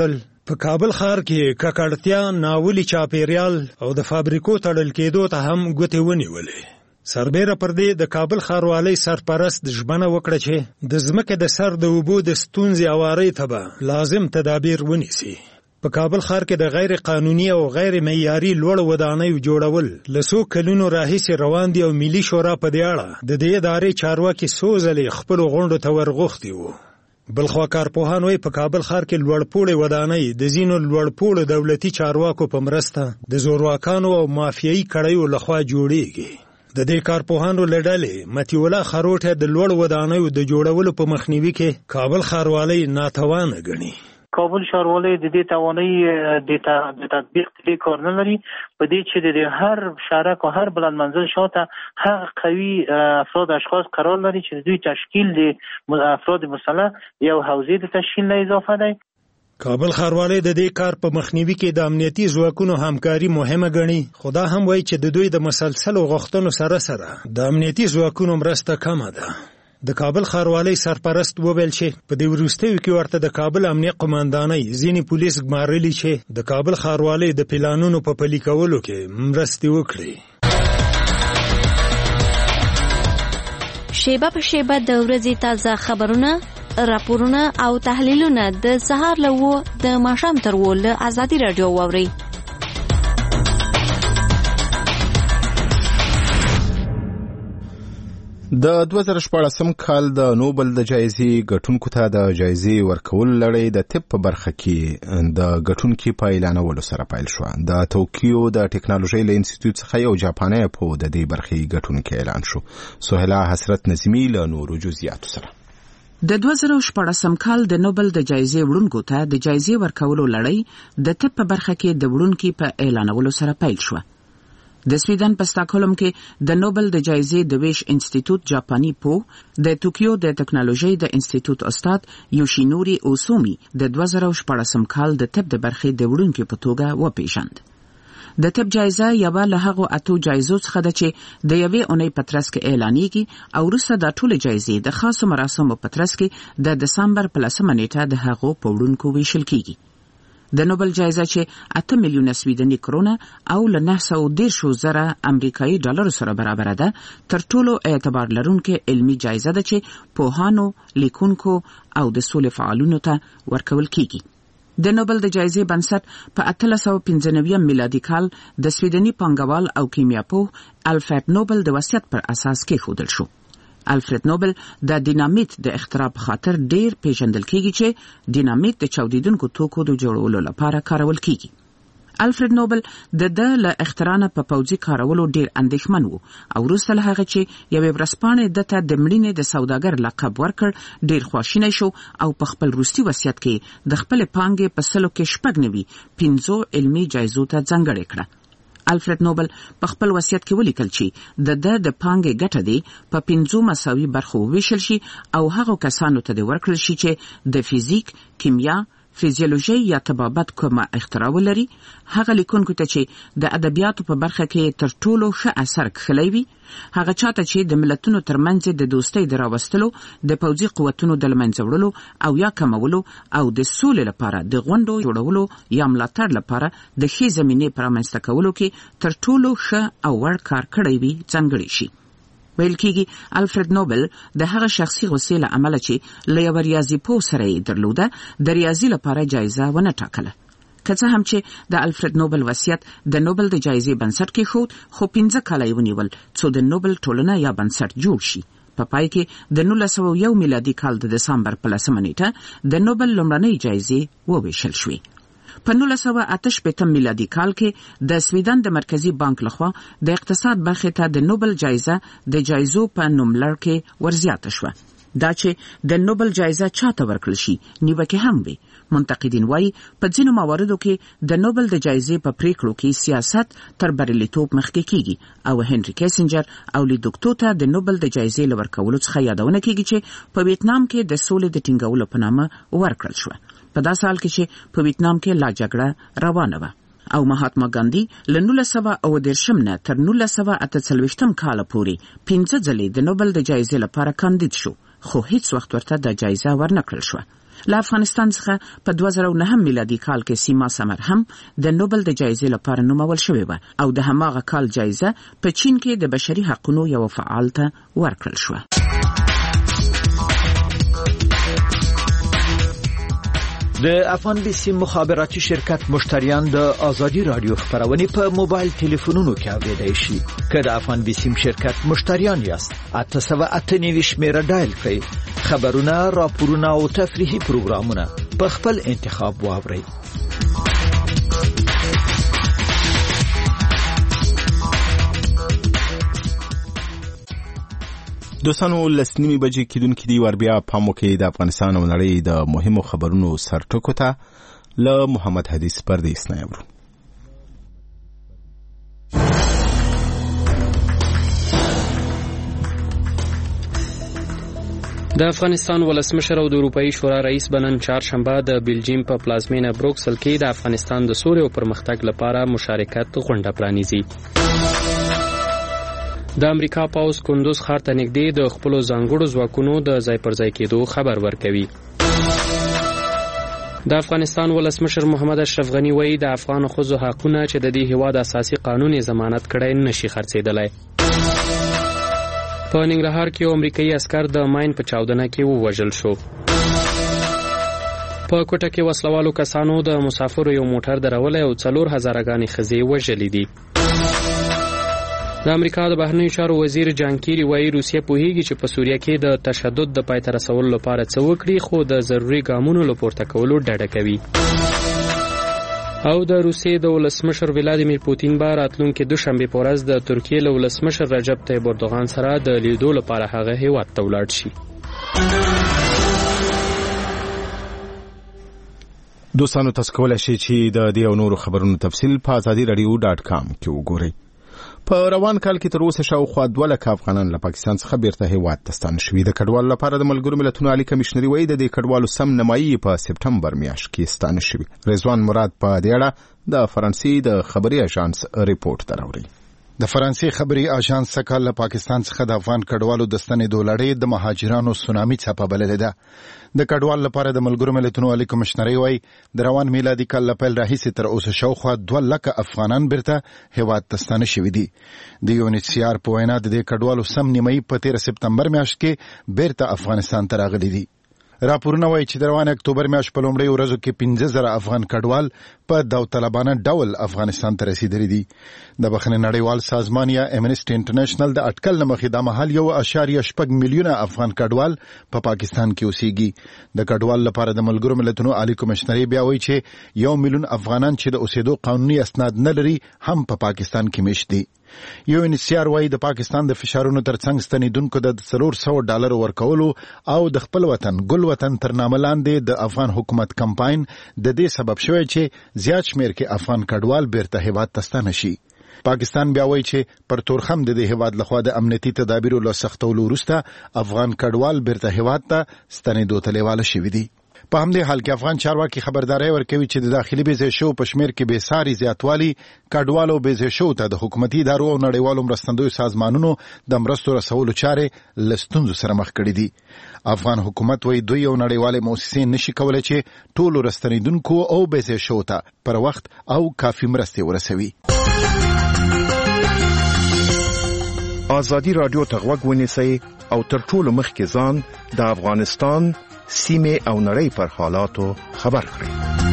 په کابل ښار کې ککړتیا، ناولي چاپیریال او د فابریکو تړل کېدو ته هم ګوتې ونیولې. سربیره پر دې د کابل ښاروالۍ سرپرست ژمنه وکړه چې د ځمکې د سر د اوبو د ستونزې اوارۍ ته به لازم تدابیر ونیسي. په کابل ښار کې د غیر قانوني او غیر معیاري لوړ ودانیو جوړول له څو کلونو راهیسې روان دي او ملي شورا په دې اړه د دې ادارې چارواکي څو ځلې خپلو غونډو ته ورغوښتي وو. بلخوا کارپوهان وایي په کابل ښار کې لوړپوړې ودانۍ د ځینو لوړپوړو دولتي چارواکو په مرسته د زورواکانو او مافیایي کړیو لخوا جوړیږي. د دې کارپوهانو له ډلې مطیع الله خروټه د لوړ ودانیو د جوړولو په مخنیوي کې کابل ښاروالۍ ناتوانه ګڼي. کابل ښاروالۍ د دې توانایي د تطبیق دې کار نه لري، په دې چې د هر شارک او هر بلند منزل شاته هغه قوي افراد اشخاص قرار لري چې دوی تشکیل د افراد مسلح یو حوزې د تشکیل نه اضافه دی. کابل ښاروالۍ د دې کار په مخنیوي کې د امنیتي ځواکونو همکاري مهمه ګڼي، خو دا هم وایي چې د دوی د مسلسلو غوښتنو سره سره د امنیتي ځواکونو مرسته کمه ده. د کابل ښاروالۍ سرپرست وویل چې په دې وروستیو کې ورته د کابل امنیه قماندانۍ ځینې پولیس ګمارلي چې د کابل ښاروالۍ د پلانونو په پلي کولو کې مرستې وکړي. شیبه په شیبه د ورځې تازه خبرونه، راپورونه او تحلیلونه د سهار له وو د ماښام تر وو له ازادي راډیو واورئ. د دوه زره شپاړسم کال د نوبل د جایزې ګټونکو ته د جایزې ورکول لړۍ د طب په برخه کې د ګټونکي په اعلانولو سره پیل شوه. د توکیو د ټکنالوژۍ له انسټیټیوټ څخه یو جاپانی په د دې برخې ګټونکي اعلان شو. سهیلا حسرت نظیمی له نورو جزئیاتو سره. د دوه زره شپاړسم کال د نوبل د جایزې وړونکو ته د جایزې ورکولو لړۍ د طب په برخه کې د وړونکي په اعلانولو سره پیل شوه. د سویډن په سټاکهولم کې د نوبل د جایزې د ویش انسټیټیوټ جاپانی پو د توکیو د ټکنالوژۍ د انسټیټیوټ استاد یوشینوري اوسومی د دوه زره شپاړسم کال د طب د برخې د وړونکي په توګه وپیژند. د طب جایزه یوه له هغو اتو جایزو څخه ده چې د یوې اونۍ په ترڅ کې اعلانېږي او وروسته دا ټولې جایزې د خاصو مراسمو په ترڅ کې د دسمبر په لسمه نیټه د هغو په وړونکو ویشل کیږي. د نوبل جایزه چې اته میلیونه سویډني کرونه او له نه سوه دېرش زره امریکایي ډالرو سره برابر ده، تر ټولو اعتبار لرونکې علمي جایزه ده چې پوهانو، لیکونکو او د سولې فعالونو ته ورکول کیږي. د نوبل د جایزې بنسټ په اتلس سوه پنځه نوي میلادي کال د سویډني پانګوال او کیمیاپوه الفرد نوبل د وصیت پر اساس کېښودل شو. الفرد نوبل د دینامیت د اختراع په خاطر ډیر پیژندل کیږي چې دینامیت د چاودیدونکو توکو د جوړولو لپاره کارول کیږي. الفرد نوبل د د له اختراع نه په پوځي کارولو ډیر اندېښمن وو او وروسته له هغه چې یوې ورځپاڼې د ته د مړینې د سوداګر لقب ورکړ، ډیر خواشینی شو او په خپل وروستي وصیت کې د خپل پانګې په سلو کې شپږ نوي پنځو علمي جایزو ته ځانګړې کړه. الفرد نوبل په خپل وصیت کې ولیکل چې د د د پانګې ګټه دی په پنځو مساوي برخو وویشل شي او هغو کسانو ته دې ورکړل شي چې د فزیک، کیمیا، فزیولوژي یا طبابت کومه اختراع ولري، هغه لیکونکو ته چې د ادبیاتو په برخه کې تر ټولو ښه اثر کښلی وي، هغه چاته چې د ملتونو ترمنځ د دوستۍ د راوستلو، د پوځي قوتونو د له منځه وړلو او یا کمولو او د سولې لپاره د غونډو جوړولو یا ملاتړ لپاره د ښې زمینې په رامنځته کولو کې تر ټولو ښه او وړ کار کړی وي ځانګړی شي. ویل کېږي الفرد نوبل د هغه شخصي غوسې له امله چې له یوه ریاضي پوه سره یې درلوده د ریاضي لپاره جایزه ونه ټاکله. که څه هم چې د الفرد نوبل وصیت د نوبل د جایزې بنسټ کېښود، خو پنځه کاله یې ونیول څو د نوبل ټولنه یا بنسټ جوړ شي. په پای کې د نولس سوه یو میلادي کال د دسمبر په لسمه نیټه د نوبل لومړنۍ جایزې وویشل شوې. په نولس سوه اته شپېتم میلادي کال کې د سویډن د مرکزي بانک لخوا د اقتصاد برخې ته د نوبل جایزه د جایزو په نوملړ کې ورزیاته شوه. دا چې د نوبل جایزه چاته ورکړل شي نیوکې هم وي. منتقدین وایي په ځینو مواردو کې د نوبل د جایزې په پریکړو کې سیاست تر بریالیتوب مخکې کیږي او هنري کیسنجر او لیدوکتو ته د نوبل د جایزې له ورکولو څخه یادونه کیږي چې په ویتنام کې د سولې د ټینګولو په نامه ورکړل شوه. په دا سال کې چې په ویتنام کې لا جګړه روانه وه او مهاتما ګاندي له نولس سوه اوه دېرشم نه تر نولس سوه اته څلوېښتم کاله پورې پنځه ځلې د نوبل د جایزې لپاره کاندید شو، خو هیڅ وخت ورته د جایزه ورنکړل شوه. له افغانستان څخه په دوه زره نهه میلادي کال کې سیما سمر هم د نوبل د جایزې لپاره نومول شوې وه او د هماغه کال جایزه په چین کې د بشري حقوقو یو فعال ته ورکړل شوه. د افغان بیسي مخابراتي شرکت مشتریان د آزادي رادیو خبرونه په موبایل ټلیفونونو کې اوریدای شي. که د افغان بیسي شرکت مشتریان یاست، اته سوه اته نوي شمیره ډایل کړئ. خبرونه، راپورونه او تفریحي پروګرامونه په خپل انتخاب واورئ. دوستانو لسنیمې بجې کېدونکې دي ور بیا پام وکړئ د افغانستان او نړۍ د مهمو خبرونو سرټکو ته له محمد حدیث پردیس نه اورو. د افغانستان ولسمشر او د اروپאי شورا رئیس بنن چهارشنبه د بلجیم په پلازمینه بروکسل کې د افغانستان د سولې او پرمختګ لپاره مشارکت غونډه پرانیزي. د امریکا پاوز کندوز ښار ته نږدې د خپلو ځانګړو ځواکونو د ځای پر ځای کېدو خبر ورکوي. د افغانستان ولسمشر محمد اشرف غنی وایي د افغان ښځو حقونه چې د دې هیواد اساسي قانون ضمانت کړی نشي خرڅېدلی. په ننګرهار کې یو امریکایي عسکر د ماین په چاودنه کې ووژل شو. په کوټه کې وسلوالو کسانو د مسافرو یو موټر درولی او څلور هزاره ګانې ښځې وژلې دي. د امریکا د بهرنیو چارو وزیر جان کیری وایي روسیه پوهیږي چې په سوریه کې د تشدد د پای ته رسولو لپاره څه وکړي، خو د ضروري ګامونو له پورته کولو ډډه کوي. او د روسیې د ولسمشر ولادیمیر پوتین به راتلونکې دوشنبې په ورځ د ترکیې له ولسمشر رجب طیب اردوغان سره د لیدو لپاره هغه هیواد ته ولاړ شي. دوستانو تاسو کولی شئ چې د دې او نورو خبرونو تفصیل په ازادي رادیو ډاټ کام کې وګورئ. په روان کال کې تر اوسه شاوخوا دوه لکه افغانان له پاکستان څخه بیرته هیواد ته ستانه شوي. د کډوالو لپاره د ملګرو ملتونو عالی کمیشنري وایي د دې کډوالو سم نیمایي په سپټمبر میاشت کې ستانه شوي. رضوان مراد په دې اړه د فرانسې د خبري اژانس ریپورت دراوړي. د فرانسې خبري اژانس څخه له پاکستان څخه د افغان کډوالو د ستنېدو لړۍ د مهاجرانو سونامي څپه بللې ده. د کډوال لپاره د ملګرو ملتونو عالی کمشنري وایي د روان میلادي کال له پیل راهیسې تر اوسه شاوخوا دوه لکه افغانان بیرته هیواد ته ستانه شوي دي. د یو ان ایچ سی آر په وینا د دې کډوالو سم نیمایي په تیره سپټمبر میاشت کې بیرته افغانستان ته راغلي دي. راپورونه وایي چې د روان اکتوبر میاشت په لومړۍ ورځو کې پنځه زره افغان کډوال په داوطلبانه ډول افغانستان ته رسیدلي دي. د بخښنې نړیوال سازمان یا امنیسټي انټرنیشنل د اټکل له مخې دا مهال یو اشاریه شپږ میلیونه افغان کډوال په پا پاکستان کې اوسېږي. د کډوال لپاره د ملګرو ملتونو عالی کمشنري بیا وایي چې یو میلیون افغانان چې د اوسېدو قانوني اسناد نه لري هم په پا پاکستان کې میشت دي. یو ان ایچ سی آر وايي د پاکستان د فشارونو ترڅنګ ستنیدونکو د څلور سوه ډالر ورکولو او د خپل وطن ګل وطن تر نامه لاندې د افغان حکومت کمپاین د دې سبب شوی چې زیات شمیر کې افغان کډوال بیرته هیواد ته ستانه شي. پاکستان بیا وایي چې پر تورخم د دې هیواد لخوا د امنیتي تدابیرو له سختولو وروسته افغان کډوال بیرته هیواد ته ستنېدو ته لیواله شوي دي. په همدې حال کې افغان چارواکي خبرداري ورکوي چې د داخلي بېځایشو په شمیر کې بېساري زیاتوالي کډوالو بېځایشو ته د حکومتي ادارو او نړیوالو مرستندویو سازمانونو د مرستو رسولو چارې له ستونزو سره مخ کړي دي. افغان حکومت وایي دوی یو نړیوالې موسسې نشي کولی چې ټولو راستنېدونکو او بېځایشو ته پر وخت او کافي مرستې ورسوي. آزادي رادیو ته غوږ ونیسئ او تر ټولو مخکې ځان د افغانستان سیمه او نړۍ پر حالاتو خبر کړئ.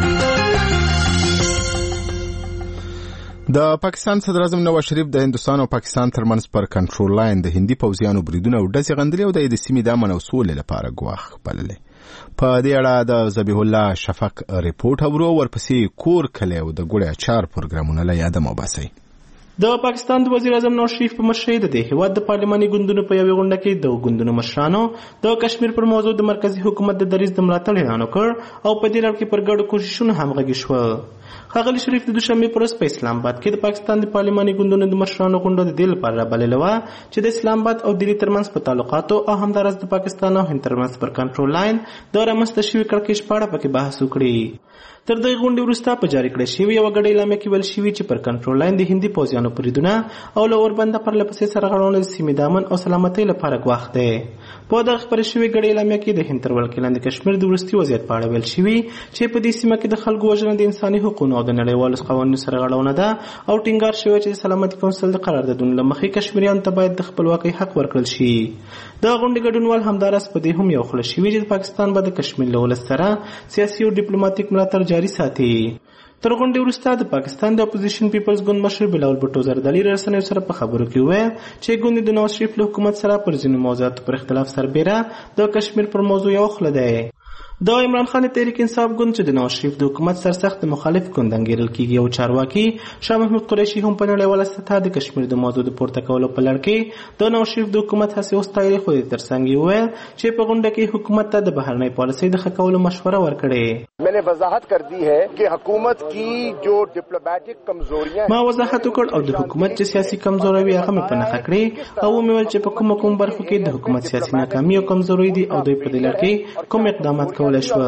د پاکستان صدر اعظم نواز شریف د هندستان او پاکستان ترمنځ پر کنټرول لاین د هندي پوځیانو بریدونه او ډزې غندلې او د سیمې د امن او سولې لپاره ګواښ بللې. په دې اړه د ذبیح الله شفق ریپورت اورو، ورپسې کور کلی او د ګوړې اچار پروګرامونه له یاده مو باسئ. د پاکستان د وزیر اعظم نواز شریف په مشرۍ د دې هیواد د پارلماني ګوندونو په یوې غونډه کې د ګوندونو مشرانو د کشمیر پر موضوع د مرکزی حکومت د دریځ د ملاتړ اعلان وکړ او په دې لړ کې پر ګډو کوششونو همغږي شوه. ښاغلي شریف د دوشنبې په ورځ په اسلام آباد کې د پاکستان د پارلماني ګوندونو د مشرانو غونډه د دې لپاره رابللې وه چې د اسلام آباد او دلی ترمنځ په تعلقاتو او همداراز د پاکستان او هند ترمنځ پر کنټرول لاین د رامنځته شوي کړکېچ په اړه پکې بحث وکړي. تر دغې غونډې وروسته په جاري کړه شوې یوه ګډه اعلامیه کې ویل شوي چې پر کنټرول لاین د هندي پوځیانو بریدونه او له اوربنده پرله پسې سرغړونه د سیمې د امن او سلامتۍ لپاره ګواښ دی. په دغه خپرې شوې ګډه اعلامیه کې د هند تر ولکې لاندې کشمیر د وروستي وضعیت په اړه ویل شوي چې په دې سیمه کې د خلکو وژنه د انساني حقوقو او د نړیوالو قوانینو سرغړونه ده او ټینګار شوی چې د سلامتي کونسل د قراردادونو له مخې کشمیریانو ته باید د خپلواکۍ حق ورکړل شي. د غونډې ګډونوال همداراز په دې هم یو خوله شوي چې پاکستان به د کشمیر له ولس سره سیاسي او ډیپلوماټیک ملاتړ جاري ساتي. تر غونډې وروسته د پاکستان د اپوزیشن پیپلز ګوند مشر بلاول بټو زردالي رسنیو سره په خبرو کې وویل چې ګوند د نواز شریف له حکومت سره پر ځینو موضوعاتو پر اختلاف سربیره د کشمیر پر موضوع یو خوله دی. د عمران خان تحریک انصاف ګوند چې د نواز شریف د حکومت سرسخت مخالف ګوند انګیرل کیږي او چارواکي شاه محمود قریشي هم په نړیواله سطحه د کشمیر د موضوع د پورته کولو په لړ کې د نواز شریف د حکومت هڅې وستایلې، خو د ترڅنګ یې وویل چې په غونډه کې حکومت ته د بهرنۍ پالیسۍ د ښه کولو مشوره ورکړې. میں نے وضاحت کر دی ہے کہ حکومت کی جو ڈپلومیٹک کمزوریاں ما وضاحت وکړ او د حکومت چې سیاسي کمزوري وي هغه مې په نښه کړې او ومې ویل چې په کومو کوم برخو کې د حکومت سیاسي ناکامي او کمزوري دي او دوی په دې لړ کې کوم اقدامات کولی شول.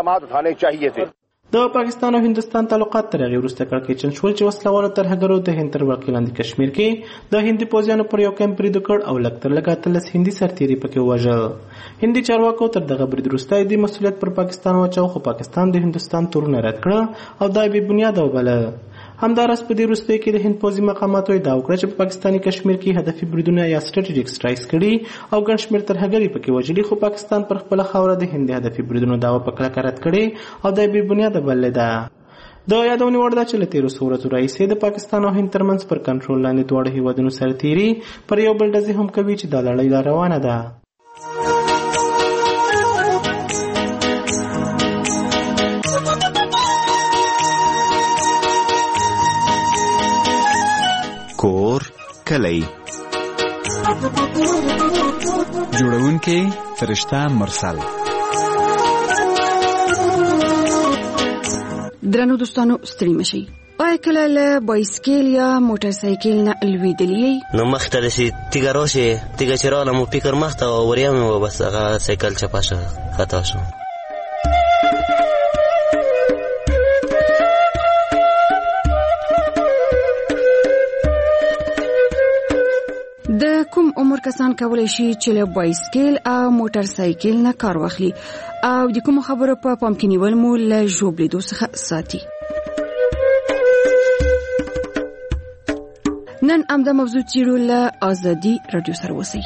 د پاکستان او هندستان تعلقات تر هغې وروسته کړکېچن شول چې وسلوالو ترهګرو د هند تر ولکې لاندې کشمیر کې د هندي پوځیانو پر یو کیمپ برید وکړ او لږ تر لږه اتلس هندي سرتیري پکې ووژل. هندي چارواکو تر دغه برید وروسته د مسؤلیت پر پاکستان واچاو، خو پاکستان د هندوستان تورونه رد کړه او دا یې بې بنیاده وبله. همداراز په دې وروستیو کې د هند پوځي مقاماتو ادعا وکړه چې په پاکستاني کشمیر کې هدفي بریدونه یا سټریټیجیک سټرایکس کړي او ګڼ شمېر ترهګري پکې وژلي، خو پاکستان پر خپله خاوره د هند هدفي بریدونو دعوه په کلکه رد کړې او دا یې بې بنیاده بللې ده. د یادونې وړ ده چې له تېرو څو ورځو راهیسې د پاکستان او هند ترمنځ پر کنټرول لاندې دواړو هېوادونو سرتیري پر یو بل ډزې هم کوي چې دا لړۍ لا روانه ده. کور کلی جوړونکی فرشته مرسل. درنو دوستانو ستړي مشئ. آیا کله له بایسکل یا موټر سایکل نه لوېدلی یې؟ نو مخته داسې تیږه راشي، تیږه چې راغله مو فکر مخته او وریا مې و بس هغه سایکل چپه شو، خطا شو. د کوم عمر کسان کولی شي چې له بایسکل او موټر سایکل نه کار واخلي او د کومو خبرو په پام کې نیول مو له ژوبلیدو څخه ساتي؟ نن همدا موضوع څېړو له آزادي راډیو سره اوسئ.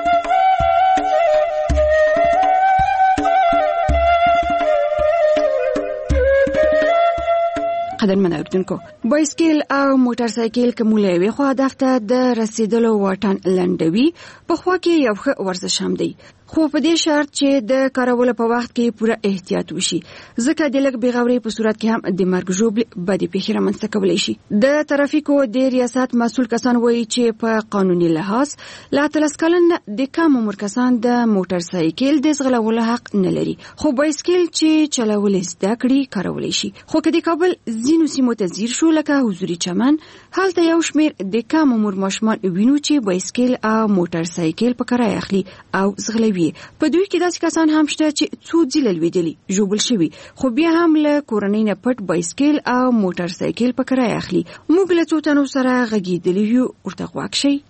قدرمن اوریدونکو، بایسکل او موټر سایکل که مو له یوې خوا هدف ته د رسیدلو واټن لنډوي، په خوا کې یو ښه ورزش هم دی، خو په دې شرط چې د کارولو په وخت کې پوره احتیاط وشي، ځکه د لږ بېغورۍ په صورت کې هم د مرګ ژوبلې بدې پیښې رامنځته کولی شي. د ترافیکو د ریاست مسؤل کسان وایي چې په قانوني لحاظ له اتلس کلن د کم عمر کسان د موټر سایکل د ځغلولو حق نه لري، خو بایسکل چې چلول زده کړي کارولی شي. خو که د کابل ځینو سیمو ته ځیر شو لکه حضوري چمن، هلته یو شمېر د کم عمر ماشومان وینو چې بایسکل او موټر سایکل په کرایه اخلي او ځغلوي. په دوی کې داسې کسان هم شته چې څو ځله لوېدلي، ژوبل شوي، خو بیا هم له کورنۍ نه پټ بایسکل او موټر سایکل په کرایه اخلي. موږ له څو تنو سره غږېدلي یو، ورته غوږ شئ.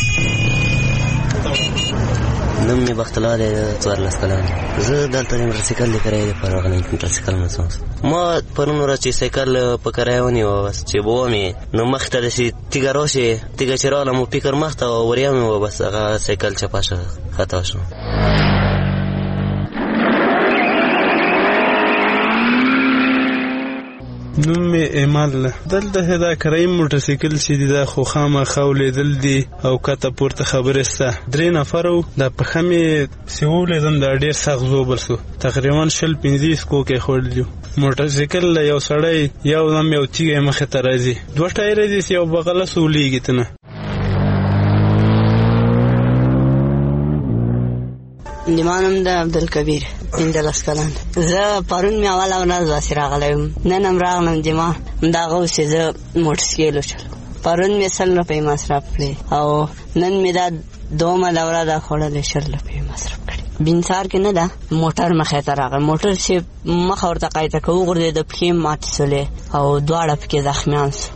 نوم مې بختلار دی، څوارلس کلن. زه دلته د موټرسایکل د کرایې لپاره راغلی، موټرسایکل مسوس. ما پرون ورځ چې سایکل په کرایه ونیوه، بس چې به ومې نو مخې ته داسې تیږه راشي، تیږه چې راغله مو فکر مخته او وریا مې وه، بس هغه سایکل چپه شو، خطا شو. نوم مې ایمال ده. دلته دا کرایي موټرسایکل چې دي دا خو خامخا ولیدل دي او کته پورته خبرې سته. درې نفر وو، دا پښه مې چې ولیدم دا ډېر سخت زوبل شو، تقریبا شل پنځه سکوکې خوړلي وو. موټرسایکل له یو سړی یو دم یو تیږه مخې ته راځي، دوه ټایره دي چې یو بغله سولیږي تنه. نمانم د عبدالکبیر پنځلس کلن. زه پرون مې اوله ورځ داسې راغلی یم، نن هم راغلم جما همدغه اوس چې زه موټرسایکل وچلوم. پرون مې سل روپۍ مصرف کړې او نن مې دا دومه دوره دا خوړلې شل روپۍ مصرف کړې. بینسار کې نه ده، موټر مخې ته راغی، موټر چې مخه ورته قاعده که وغورځېده پښې ماتې سولې او دواړه پکې زخمیان سو.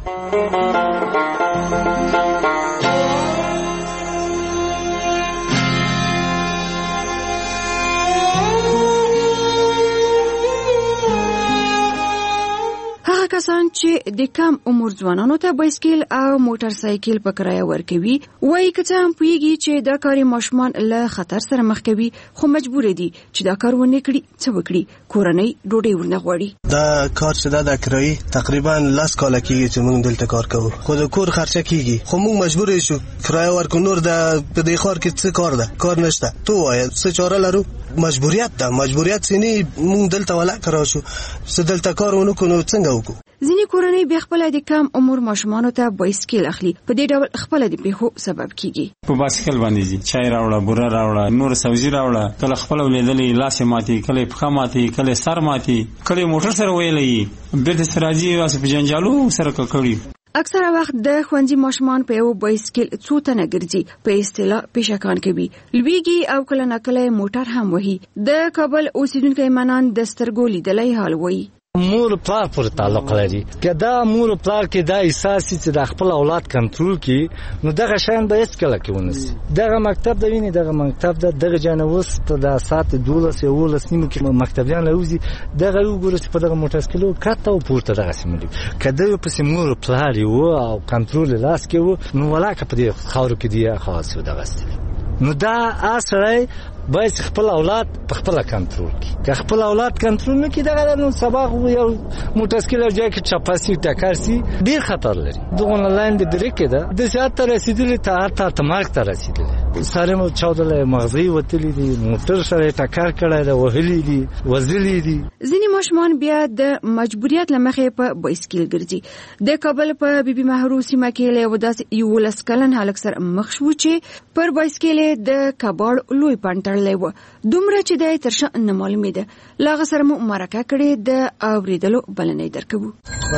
کسان چې د کم عمر ځوانانو ته بایسکل او موټر سایکل په کرایه ورکوي وایي که څه هم پوهیږي چې دا کار ماشومان له خطر سره مخ کوي، خو مجبور دي چې دا کار ونه کړي. څه وکړي؟ کورنۍ ډوډۍ ورنه غواړي. دا کار چې دا د کرایي تقریبا لس کاله کېږي چې موږ دلته کار کوو، خو د کور خرچه کېږي، خو موږ مجبور شو کرایه ورکو. نور د په دې ښار کې څه کار ده؟ کار نشته. تو وایه څه چاره لرو؟ مجبوریت ده. مجبوریت سینې موږ دلته ولاړ کرا شو، څه دلته کار ونه کو نو څنګه وکړو؟ ځینې کورنۍ بیا خپل د کم عمر ماشومانو ته بایسکل اخلي، په دې ډول خپل د پیښو سبب کیږي. په بایسکل باندې ځي، چای راوړه، بوره راوړه، نور سبزی راوړه، کله خپل ولیدلې لاس ماتي، کله پښه ماتي، کله سر ماتي، کله موټر سره ویلې بیرته سراجي واسه په جنجالو سره کړی. اکثره وخت د ښوونځي ماشومان په یو بایسکل څو تنه ګرځي، په اصطلاح پیشکان کوي، لویږي او کله ناکله موټر هم وهي. د کابل اوسیدونکو منان د سترګو لیدلای حال وایي. مور پلار پورې تعلق لري. که دا مور پلار کې دا احساس چې د خپل اولاد کنټرول کړي، نو دغه شیان به هیڅ کله کې ونسي. دغه مکتب د ویني، دغه مکتب د دغه جانوس ته د ساعت دولس یا ولس نیمو کې مکتبیان راوځي، دغه وګوره چې په دغه موټرسایکل کاته او پورته دغه سیمه دی. که دا په سیمور پلار یو او کنټرول لاس کې وو، نو ولاکه په دې خاورو کې دی خاص و دغه ستل. نو دا اصله باید خپل اولاد په خپل کنټرول کړي. که خپل اولاد کنټرول نه کړي، دغه نو سبا یو موټرسایکل ځای کې چپاسي ټکر سي، ډیر خطر لري. دغه لاین د درې کې ده د سیاست ته رسیدلی ته حتی تماک ته رسیدلی، سالم چاودل مغزي وتلی دي، موټر سره ټکر کړی دی، وهلی دي، وزلی دي. ځینې ماشومان بیا د مجبوریت لمخې په بایسکل ګرځي. د کابل په بیبي محرو سیمه کې له وداس یو لس کلن هلک سره مخ شو چې پر بایسکل د کباړ لوی پانټر لیو دومره چې د ترشه نه معلومه ده. لاغه سره مو مرکه کړي د اوریدلو بلنې درکو.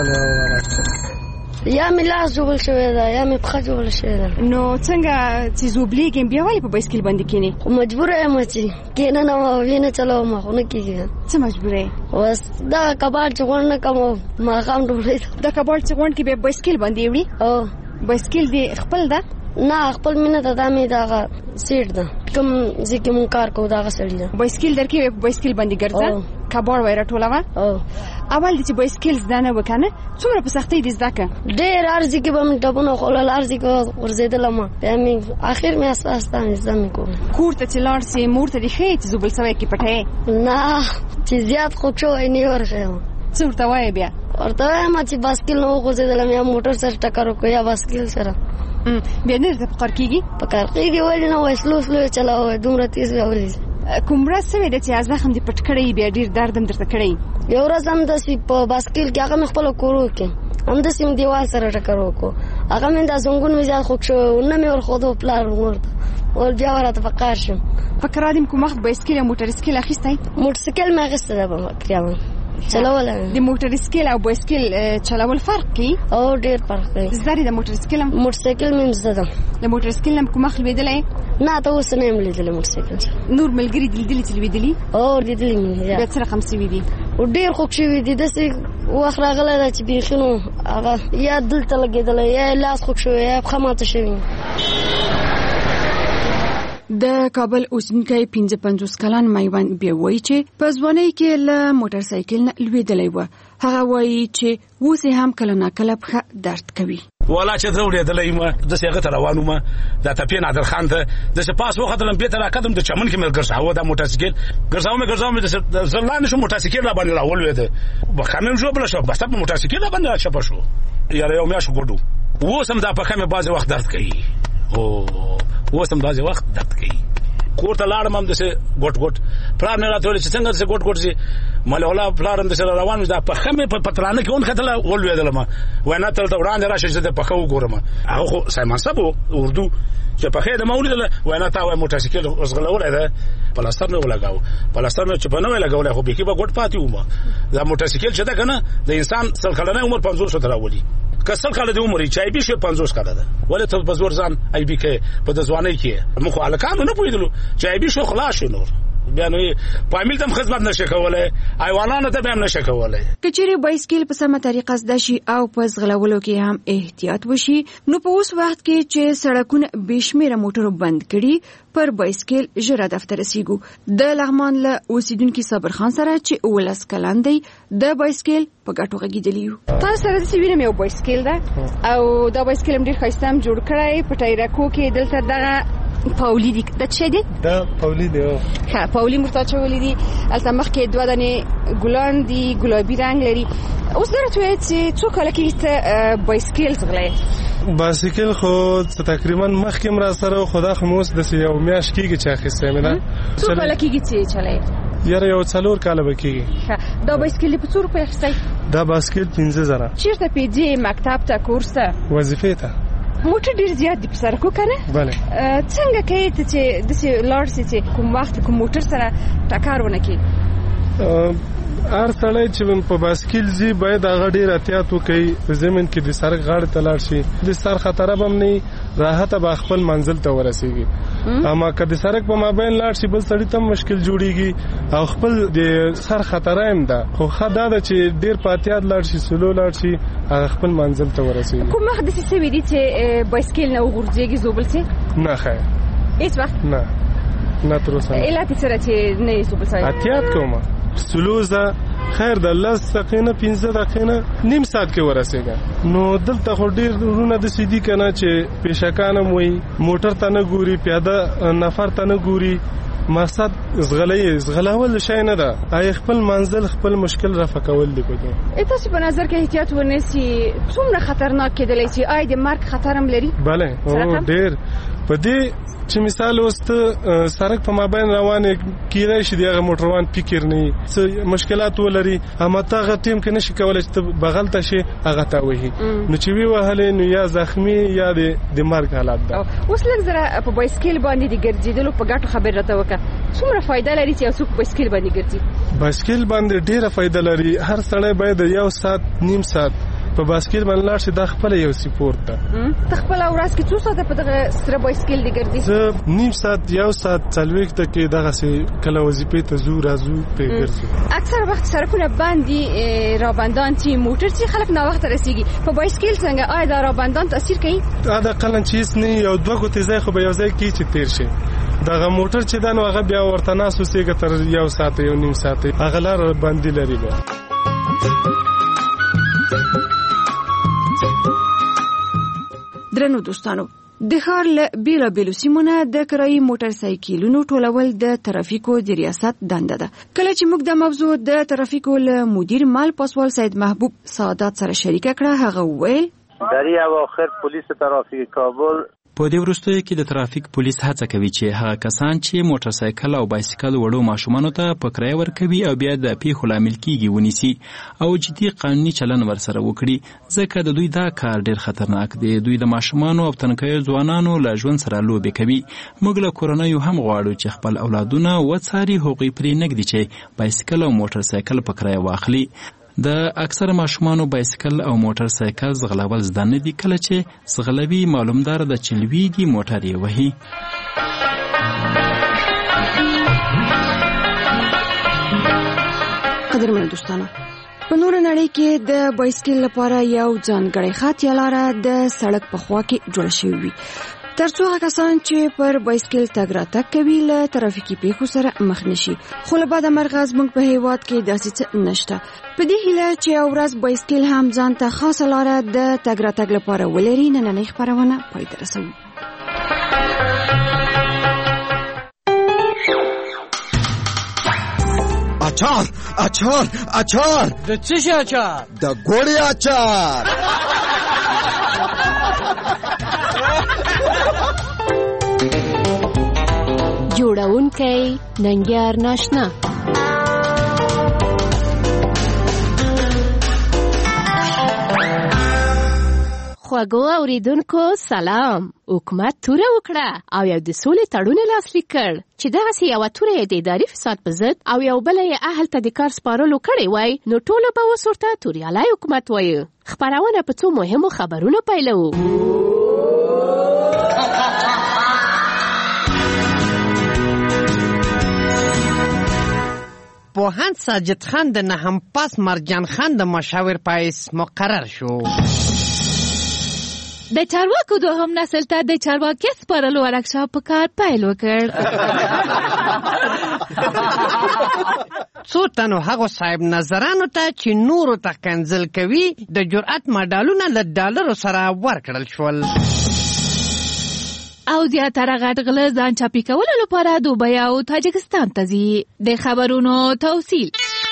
یا مې لاس جوړ شوی دا، یا مې پښه جوړ شوی دا. نو څنګه چې زوبلیږم بیا وایي په بایسکل باندې کینی؟ مجبور یم چې کینه نه وینه چلاو ما خو نه کیږي. څه مجبور یې؟ بس دا کباړ چې غون نه کوم ما خام ډوړې. دا کباړ چې غون کې به بایسکل باندې وړي؟ او بایسکل دی خپل ده؟ نه خپل مینه ته دامه دا سیټ ده، کوم ځکه مون کار کوو دا غسړی ده. بایسکل درکې په بایسکل باندې ګرځه، کباړ وایره ټوله وا. او اول دې چې بایسکل زدانه وکنه څومره په سختۍ دې زده؟ ډېر ارزي کې به مې ټاپونه خولل، ارزي کې ورزیدلم، بیا مې اخر مې اساس اساس زده مې کوم. کور ته چې لاړ سې مور ته دې ښې چې زوبل سوی کې پټې؟ نه چې زیات خوب شوی نه ورخم. څه ورته وایې بیا؟ ورته وایم چې بایسکل نه وغورځېدلم، یا موټر سره ټکر وکړ یا بایسکل سره. بیا نه درته پکار کېږي؟ پکار کېږي ولې نه وایي سلو سلو چلاوه دومره تیز راولي. کوم ورځ سوی ده چې زخم دې پټ کړی بیا ډېر درد هم درته کړی؟ یو ورځ همداسې په بایسکل کې هغه مې خپله کور کې همداسې مې دیوال سره ټکر وکړو، هغه مې دا زنګون مې زیات خوږ شوی، نه مې ورښودو پلار مور ته، ول بیا ورته پکار شم. فکر راځم کوم وخت بایسکل یا موټرسایکل اخیستی؟ موټرسایکل مې اخیستی ده په فکر چلول. د موټرسایکل او بایسکل چلول فرق کوي؟ او ډېر فرق کوي. زده د موټرسایکل؟ موټرسایکل مې زده ده. د موټرسایکل هم کوم وخت لوېدلی؟ نه ته اوس نه یم لیدلی موټرسایکل. نور ملګري دې لیدلي چې لوېدلي؟ او لیدلي مې. بیا څه رقم سوي دي؟ ډېر خوږ شوي دي، داسې وخت راغلی ده چې بیخي نو هغه یا دلته لګېدلی، یا لاس خوږ شوی، یا پښه ماته شوې. د کابل اوسیدونکی پنځه پنځوس کلن میوند بیا وایي چې په ځوانۍ کې له موټرسایکل نه لوېدلی و. هغه وایي چې اوس یې هم کله ناکله پښه درد کوي. والا چې زه وړېدلی یم، داسې هغه ته روان وم، دا تپې نادر خان ته داسې پاس وختلم، بېرته راکتم، د چمن کې مې ګرځاوه دا موټرسایکل، ګرځاوه مې ګرځاوه مې زه لاندې شوم، موټرسایکل را باندې راولوېده، پښه مې ژوبله شوه، بس په موټرسایکل را باندې راچپه شو، یاره یو میاشت ګډو. اوس هم دا پښه مې بعضې وخت درد کوي، هو اوس هم بعضې وخت درد کوي. کور ته لاړم هم داسې ګوټ ګوټ پلار مې راته ویل چې څنګه داسې ګوټ ګوټ ځي مله ولا پلار هم داسې روان وي دا پښه مې په پترانه کې ونښتله ولوېدلم وایي نه ته دلته وړاندې راشه چې زه د پښه وګورم هغه خو سایمان صاحب و اردو چې پښه یې د ما ولیدله وایي نه تا وایي موټرسایکل ځغلولی ده پلاستر مې ولګاو پلاستر مې چې په نه وی لګولی خو بیخي به ګوټ پاتې وم دا موټرسایکل چې ده که نه د انسان سل کلنی عمر پنځوسو ته راولي که سل کاله د عمر چې آی بي شوی پنځوس کاله ده ولې ته په زور ځان آی بي کوې په د ځوانۍ کې موږ خو هلکانو نه پوهېدلو چې آی بي شو خلاص شو نور بیا نو فامیل ته خدمت نشه کولای حیوانانو ته به هم نشه کولای کچېرې بایسکل په سمه طریقه زده شي او په ځغلولو کې هم احتیاط وشي نو په اوس وخت کې چې سړکونه بېشمېره موټرو بند کړي پر بایسکل ژر دفتر رسیږو د لغمان له اوسیدونکي صابر خان سره چې اولس کلن دی د بایسکل په ګټو غږېدلی یو تاسو سره داسې وینم یو بایسکل ده او دا بایسکل هم ډېر ښایسته هم جوړ کړی په ټایرکو کې دلته دغه پاولی دی دا څه دی دا پاولی دی ها پاولی مرتا چولې دي البته مخکې دوه دانې ګلان دي ګلابي رنگ لري اوس درته وایي چې څو کاله کېږي ته بایسکل ځغلې بایسکل خو تقریبا مخکې م را سره خدا خو اوس داسې یو میاشت کېږي چې اخیستی مې ده څو کاله کېږي چې چلوې یاره یو څلور کاله به کېږي دا بایسکل په څو روپۍ اخیستی دا بایسکل پنځه زره چېرته پې ځې مکتب ته کورس ته وظیفې ته موټر ډېر زیات دي په سړکو که نه بله څنګه کوې ته چې داسې لاړ سې چې کوم وخت کوم موټر سره ټکر ونه کړي هر سړی چې په بایسکل ځي باید هغه ډېر احتیاط وکړي په زمین کې د سړک غاړې ته لاړ شي د سر خطره به هم نه راحته به خپل منزل ته ورسېږي اما که د سړک په مابین لاړ شي بل سړي ته مشکل جوړېږي او خپل د سر خطره هم ده خو ښه دا ده چې ډېر په احتیاط لاړ شي سلو لاړ شي هغه خپل منزل ته ورسېږي کوم وخت داسې شوي دي چې بایسکل نه وغورځېږي زوبل سې نه خیر هېڅ وخت نه نه تر اوسه علت یې سره چې نه یې زوبل سوی احتیاط کوم سلوزه خیر د لس دقیقې نه پنځه دقیقې نه نیم ساعت کې ورسېږه نو دلته خو ډېر وروڼه داسې دي که نه چې پیشکان هم وایي موټر ته نه ګوري پیاده نفر ته نه ګوري مقصد زغلی زغلول شی نه ده ای خپل منزل خپل مشکل رفع کول دی پکې تاسو په نظر کې احتیاط ونیسي څومره خطرناک کېدلی چې آی د مرګ خطر هم لري بله او ډېر په دې چې مثال اوس ته سړک په مابین روانې کېدای شي د هغه موټروان فکر نه وي څه مشکلات ولري اما ته هغه ټیم کې نشي کولی چې ته بغل ته شي هغه ته وهي نو چې وي وهلې نو یا زخمي یا د مرګ حالات ده اوس لږ زره په بایسکل باندې د ګرځېدلو په ګټو خبر راته وکړه څومره فایده لري چې یو څوک بایسکل باندې ګرځي بایسکل باندې ډېره فایده لري هر سړی باید یو ساعت نیم ساعت په بایسکل باندې لاړ شي دا خپله یو سپورت ده ته خپله ورځ کې څو ساعته په دغه ستره بایسکل دې ګرځي زه نیم ساعت یو ساعت څلوېښت دقیقې دغسې کله وظیفې ته ځو راځو پرې ګرځو اکثر وخت سړکونه بند دي رابندان چې موټر چې خلک ناوخته رسېږي په بایسکل څنګه آیا دا رابندان تاثیر کوي حداقل چې هېڅ نه یو دوه ګوتې ځای خو به یو ځای کېږي چې تېر شي دغه موټر چې دا نو هغه بیا ورته ناست اوسېږه تر یو ساعت یو نیم ساعت هغه لاره بندي لري بیا درنو دوستانو د ښار له بېلابېلو سیمو نه د کرایي موټر سایکلونو ټولول د ترافیکو د ریاست دنده ده کله چې موږ د موضوع د ترافیکو له مدیر مال پاسوال سید محبوب سعادت سره شریکه کړه هغه وویل در این اواخر پلیس ترافیک کابل په دې وروستیو کې د ترافیک پولیس هڅه کوي چې هغه کسان چې موټر سایکل او بایسکل وړو ماشومانو ته په کرایه ورکوي او بیا د پیښو لامل کیږي ونیسي او جدي قانوني چلن ورسره وکړي ځکه د دوی دا کار ډیر خطرناک دی دوی د ماشومانو او تنکیو ځوانانو له ژوند سره لوبې کوي موږ له کورنیو هم غواړو چې خپل اولادونه وڅاري هغوی پرې نږدي چې بایسکل او موټر سایکل په کرایه واخلي د اکثر ماشومانو بایسکل او موټر سایکل زغلول زده نه دي کله چې زغلوي معلومدار د چلویږي موټر یې وهي قدرمنو دوستانو په نور نړۍ کې د بایسکل لپاره یو ځانګړی خط یا لاره د سړک په خوا کې جوړه شوې وي ترڅو هغه کسان چې پر بایسکل تګ راتګ کوي له ترافیکي پیښو سره مخ نشي خو له بده مرغه زموږ په هیواد کې داسې څه نشته په دې هیله چې یو ورځ بایسکل هم ځان ته خاصه لاره د تګ راتګ لپاره ولري نننۍ خپرونه پای ته رسوو اچار اچار اچار د څه شي اچار د ګوړې اچار جوړونکی ننګیار ناشنا. خوږو اوریدونکو سلام. حکومت توره وکړه او یو د سولې تړون لاسلیک کړ چې دغسې یوه توره یې د اداري فساد په ضد او یو بله یې اهل ته د کار سپارلو کړی وای، نو ټوله به اوس ورته توریالی حکومت وایو. خپرونه په څو مهمو خبرونو پیلوو. پوهاند ساجد خان د نهم پاس مرجان خان د مشاور پایس مقرر شو. د چارواکو دوهم نسل ته د چارواکي سپارلو ورکشاپ په کار پیل وکړ. څو تنو هغو صاحب نظرانو ته چې نورو ته کنځل کوي د جرأت مډالونه له ډالرو سره ورکړل شول. او زیاتره غټ غله ځان چاپي کولو لپاره دوبۍ او تاجکستان ته ځي. د خبرونو توصیل.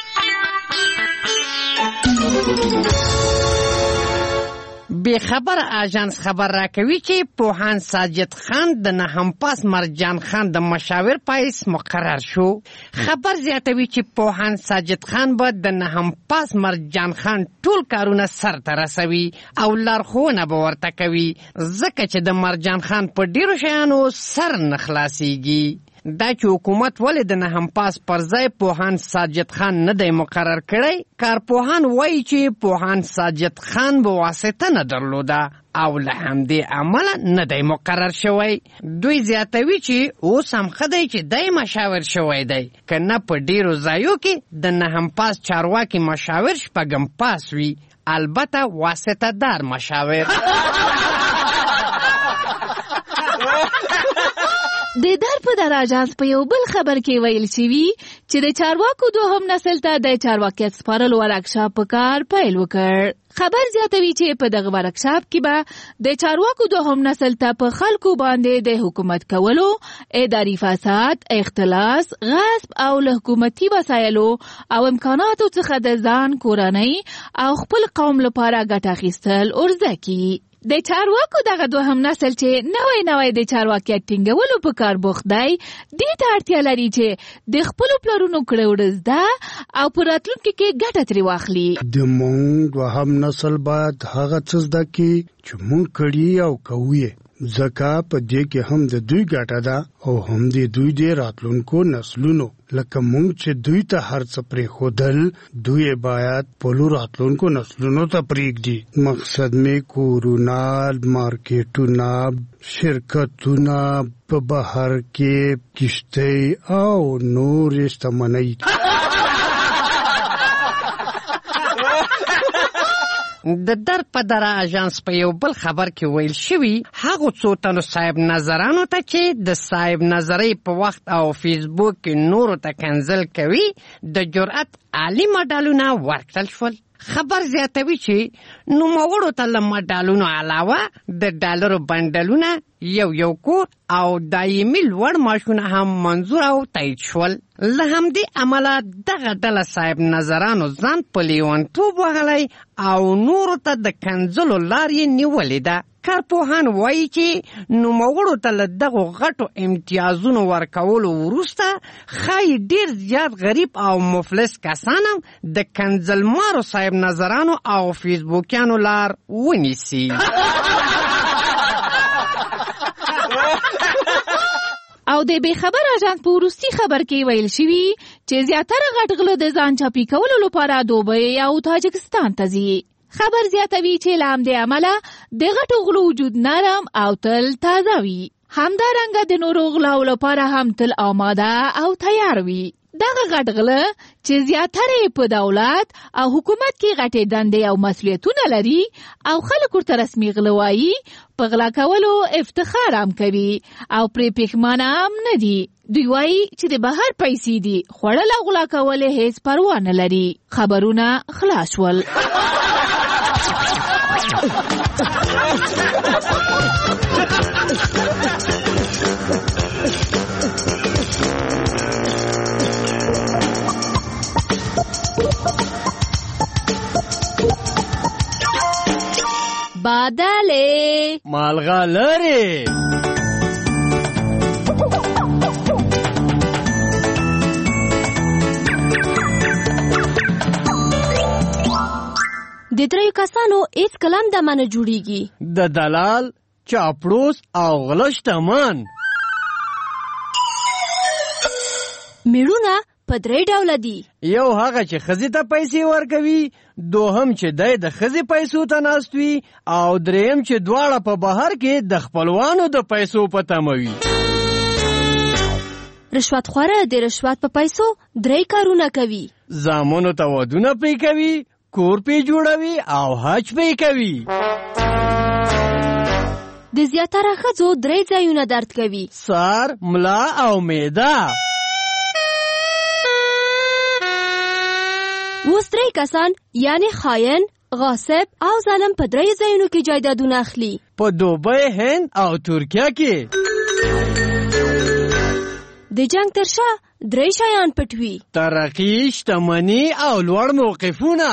بے خبر آژانس خبر راکوي چې پوهاند ساجد خان د نهم پاس مرجان خان د مشاور پایس مقرر شو. خبر زیاتوي چې پوهاند ساجد خان به د نهم پاس مرجان خان ټول کارونه سرته رسوي او لارښوونه به ورته کوي، ځکه چې د مرجان خان په ډیرو شیانو سر نه خلاصیږي. دا چې حکومت ولې د نهم پاس پر ځای پوهاند ساجد خان نه دی مقرر کړی، کارپوهان وایي چې پوهاند ساجد خان به واسطه نه درلوده او له همدې امله نه دی مقرر شوی. دوی زیاتوي چې اوس هم ښه دی چې دی مشاور شوی دی، که نه په ډیرو ځایو کې د نهم پاس چارواکي مشاور شپږم پاس وي، البته واسطه دار مشاور. د در په در آژانس په یو بل خبر کې ویل شوي چې د چارواکو دوهم نسل ته د چارواکیت سپارلو ورکشاپ په کار پیل وکړ. خبر زیاتوي چې په دغه ورکشاپ کې به د چارواکو دوهم نسل ته په خلکو باندې د حکومت کولو، اداري فساد، اختلاس، غصب او له حکومتي وسایلو او امکاناتو څخه د ځان، کورنۍ او خپل قوم لپاره ګټه اخیستل ورزده کړي. د چارواکو دغه دوهم نسل چې نوی نوی د چارواکیت ټینګولو په کار بوخت دی، دې ته اړتیا لري چې د خپلو پلرونو کړه وړه زده او په راتلونکي کې ګټه ترې واخلي. د مونږ دوهم نسل باید هغه څه زده کړي چې مونږ کړي او کوو یې، ځکه په دې کې هم د دوی ګټه ده او هم د دوی د راتلونکو نسلونو. لکه مونږ چې دوی ته هر څه پرېښودل، دوی باید خپلو راتلونکو نسلونو ته پرېږدي. مقصد مې کورونه، مارکیټونه، شرکتونه، په بهر کې کشتۍ او نورې شتمنۍ. د در په در آژانس په یو بل خبر کې ویل شوي هغو څو تنو صاحب نظرانو ته چې د صاحب نظرۍ په وخت او فیسبوک کې نورو ته کنځل کوي د جرأت عالي مډالونه ورکړل شول. خبر زیاتوي چې نوموړو ته له مډالونو علاوه د ډالرو بنډلونه، یو یو کور او دایمي لوړ معاشونه هم منظور او تایید شول. له همدې امله دغه ډله صاحب نظرانو ځان په لیونتوب وهلی او نورو ته د کنځلو لار یې نیولې ده. کارپوهان وایي چې نوموړو ته له دغو غټو امتیازونو ورکولو وروسته ښایي ډېر زیات غریب او مفلس کسان هم د کنځلمارو صاحب نظرانو او فیسبوکیانو لار ونیسي. او د بې خبر آژانس په وروستي خبر کې ویل شوي چې زیاتره غټ غله د ځان چاپي کولو لپاره دوبۍ او تاجکستان ته ځي. خبر زیاتوي چې له همدې امله د غټو غلو وجود نرم او تل تازه وي. همدارنګه د نورو غلاو لپاره هم تل آماده او تیار وي. دغه غټ غله چې زیاتره په دولت او حکومت کې غټې دندې او مسؤلیتونه لري او خلک ورته رسمي غله وایي، په غلا کولو افتخار هم کوي او پرې پښیمانه هم نه دي. دوی وایي چې د بهر پیسې دي، خوړل او غلا کول هیڅ پروا نه لري. خبرونه خلاص شول. بادلې مالغه لري. د دریو کسانو هیڅ کلم د منه جوړیږي. د دلال، چاپړوس او غله شتمن. میړونه په درې ډوله دي. یو هغه چې ښځې ته پیسې ورکوي، دوهم چې دی د ښځې پیسو ته ناست وي، او دریم چې دواړه په بهر کې د خپلوانو د پیسو په تمه وي. رشوت خوره د رشوت په پیسو درې کارونه کوي. زامنو ته ودونه پرې کوي، کور پې جوړوي او حج پې کوي. د زیاتره ښځو درې ځایونه درد کوي: سر، ملا او معده. اوس درې کسان یعنی خاین، غاصب او ظالم په درې ځایونو کې جایدادونه اخلي: په دوبۍ، هند او ترکیه کې. د جنگ تر شا درې شیان پټ وي: ترقي، شتمني او لوړ موقفونه.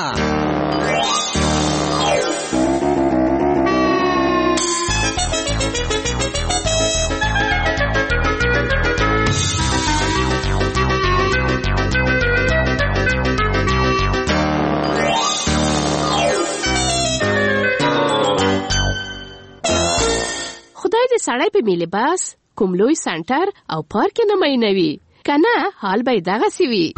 خدای دې سړی په ملي باس، کوم لوی سنټر او پارک نه مینوي، کنه حال به دغسې وي.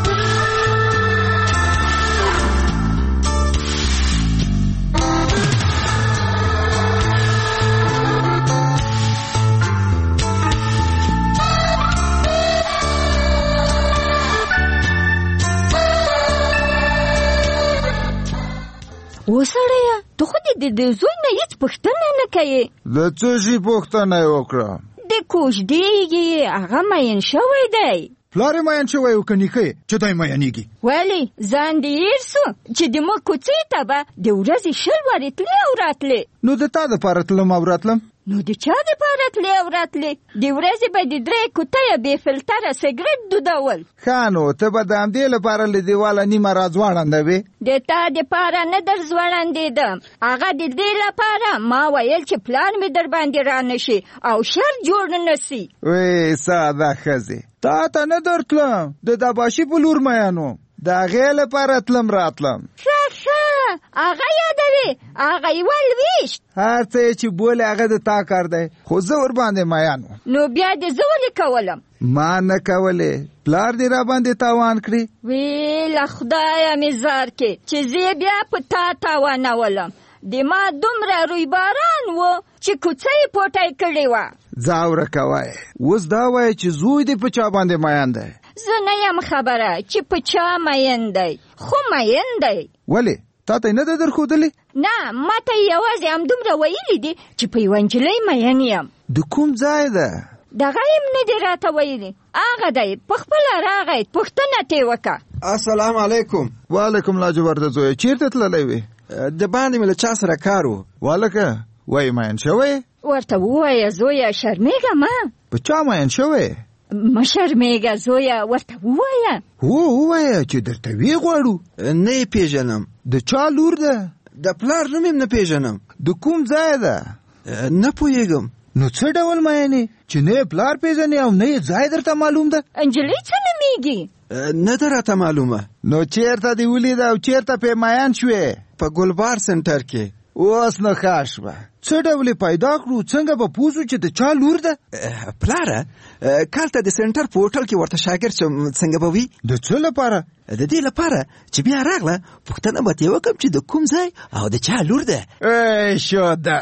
وسړیه ته خو دې د زوی نه هېڅ پوښتنه نه کوې. د څه شي پوښتنه یې وکړه؟ د کوژدې هغه مین شوی دی. پلار یې مین شوی و که نیکه یې چې دی مینېږي؟ ولې ځان دې هېر سو چې د موږ کوڅې ته به د ورځې شل وارې تلې او راتلې. نو د تا دپاره تلم او راتلم؟ نو د چا دپاره تلې او راتلې؟ د ورځې به د درې کوټیه بې فلټره سګرټ دودول. ښه نو ته به د همدې لپاره له دیواله نیمه را ځوړندوې؟ د تا دپاره نه در ځوړندېدم، هغه د دې لپاره ما ویل چې پلان مې در باندې را نه شي او شر جوړ نه سي. وی ساده ښځې، تا ته نه درتلم، د دباشي په لور میانو، د هغې لپاره تلم راتلم. ښه ښه هغه یادوې، هغه یې ولویشت. هر څه چې بولې هغه د تا کار دی، خو زه ورباندې میان وم. نو بیا دې زه ولې کولم؟ ما نه کولې، پلار دې را باندې تاوان کړي. وی له خدایه مې زار کې چې زه بیا په تا تاوانولم. د ما دومره روی باران و چې کوڅه یې پوټی کړې وه. ځاوره کوی، اوس دا وایه چې زوی دې په چا باندې میان دی؟ زه نه یم خبره چې په چا مین دی، خو مین دی. ولې تا ته یې نه ده درښودلې؟ نه، ما ته یې یوازې همدومره ویلي دي چې په یوه نجلۍ مین یم. د کوم ځای ده؟ دغه یم نه دي راته ویلي، هغه دی په خپله راغی، پوښتنه ترې وکړه. السلام علیکم. وعلیکم لاجورده زویه، چېرته تللی وې؟ د باندې مې له چا سره کار و. والکه وایي مین شوی؟ ورته ووایه زویه شرمېږه مه. په چا مین شوی؟ مه شرمېږه زویه، ورته ووایه. هو ووایه چې درته ویې غواړو. نه یې پېژنم. د چا لور ده؟ د پلار نوم یې نه پېژنم. د کوم ځای ده؟ نه پوهېږم. نو څه ډول مینې چې نه یې پلار پېژنې او نه یې ځای درته معلوم ده؟ نجلۍ څه نومېږي؟ نه ده راته معلومه. نو چېرته دې ولیده او چېرته پې مین شوې؟ په ګلبار سنټر کې. اوس نو ښه شوه. څه ډول پیدا کړو، څنګه به پوه شو چې د چا لور ده؟ پلاره کالته د سنټر په هوټل کې ورته شاګرد شم، څنګه به وي؟ د څه لپاره؟ د دې لپاره چې بیا راغله پوښتنه به ترې وکړم چې د کوم ځای او د چا لور ده. ای شوده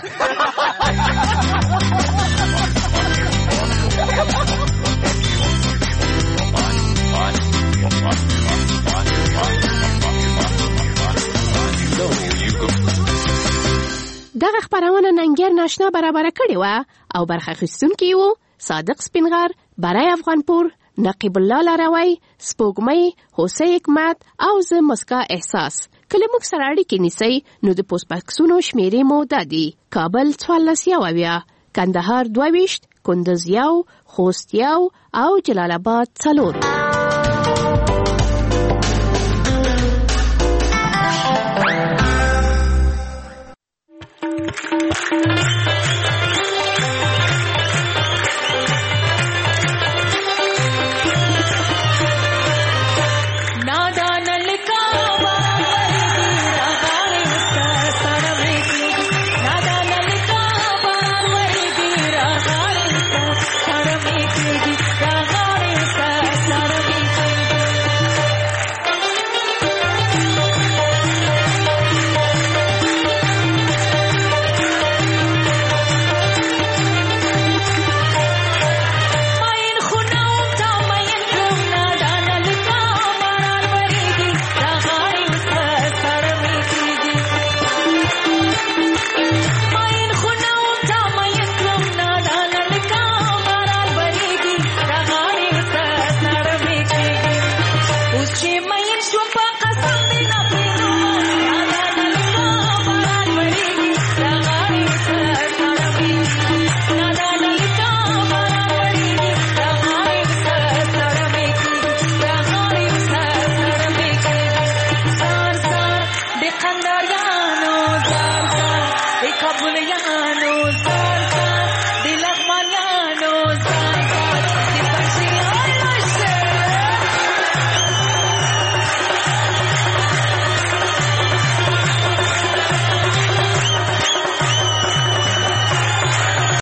دغه خپرونه ننګر ناشنا برابره کړې وه او برخه اخیستونکي وو صادق سپینغر، برای افغانپور، نقیب الله لاروی، سپوږمۍ، هوسۍ حکمت او زه مسکا احساس. کله موږ سره اړیکې نیسئ نو د پوسټ بکسونو شمیرې مو دا دي: کابل څوارلس یو اویا، کندهار دوه ویشت، کندز یو، خوست یو او جلال آباد څلور.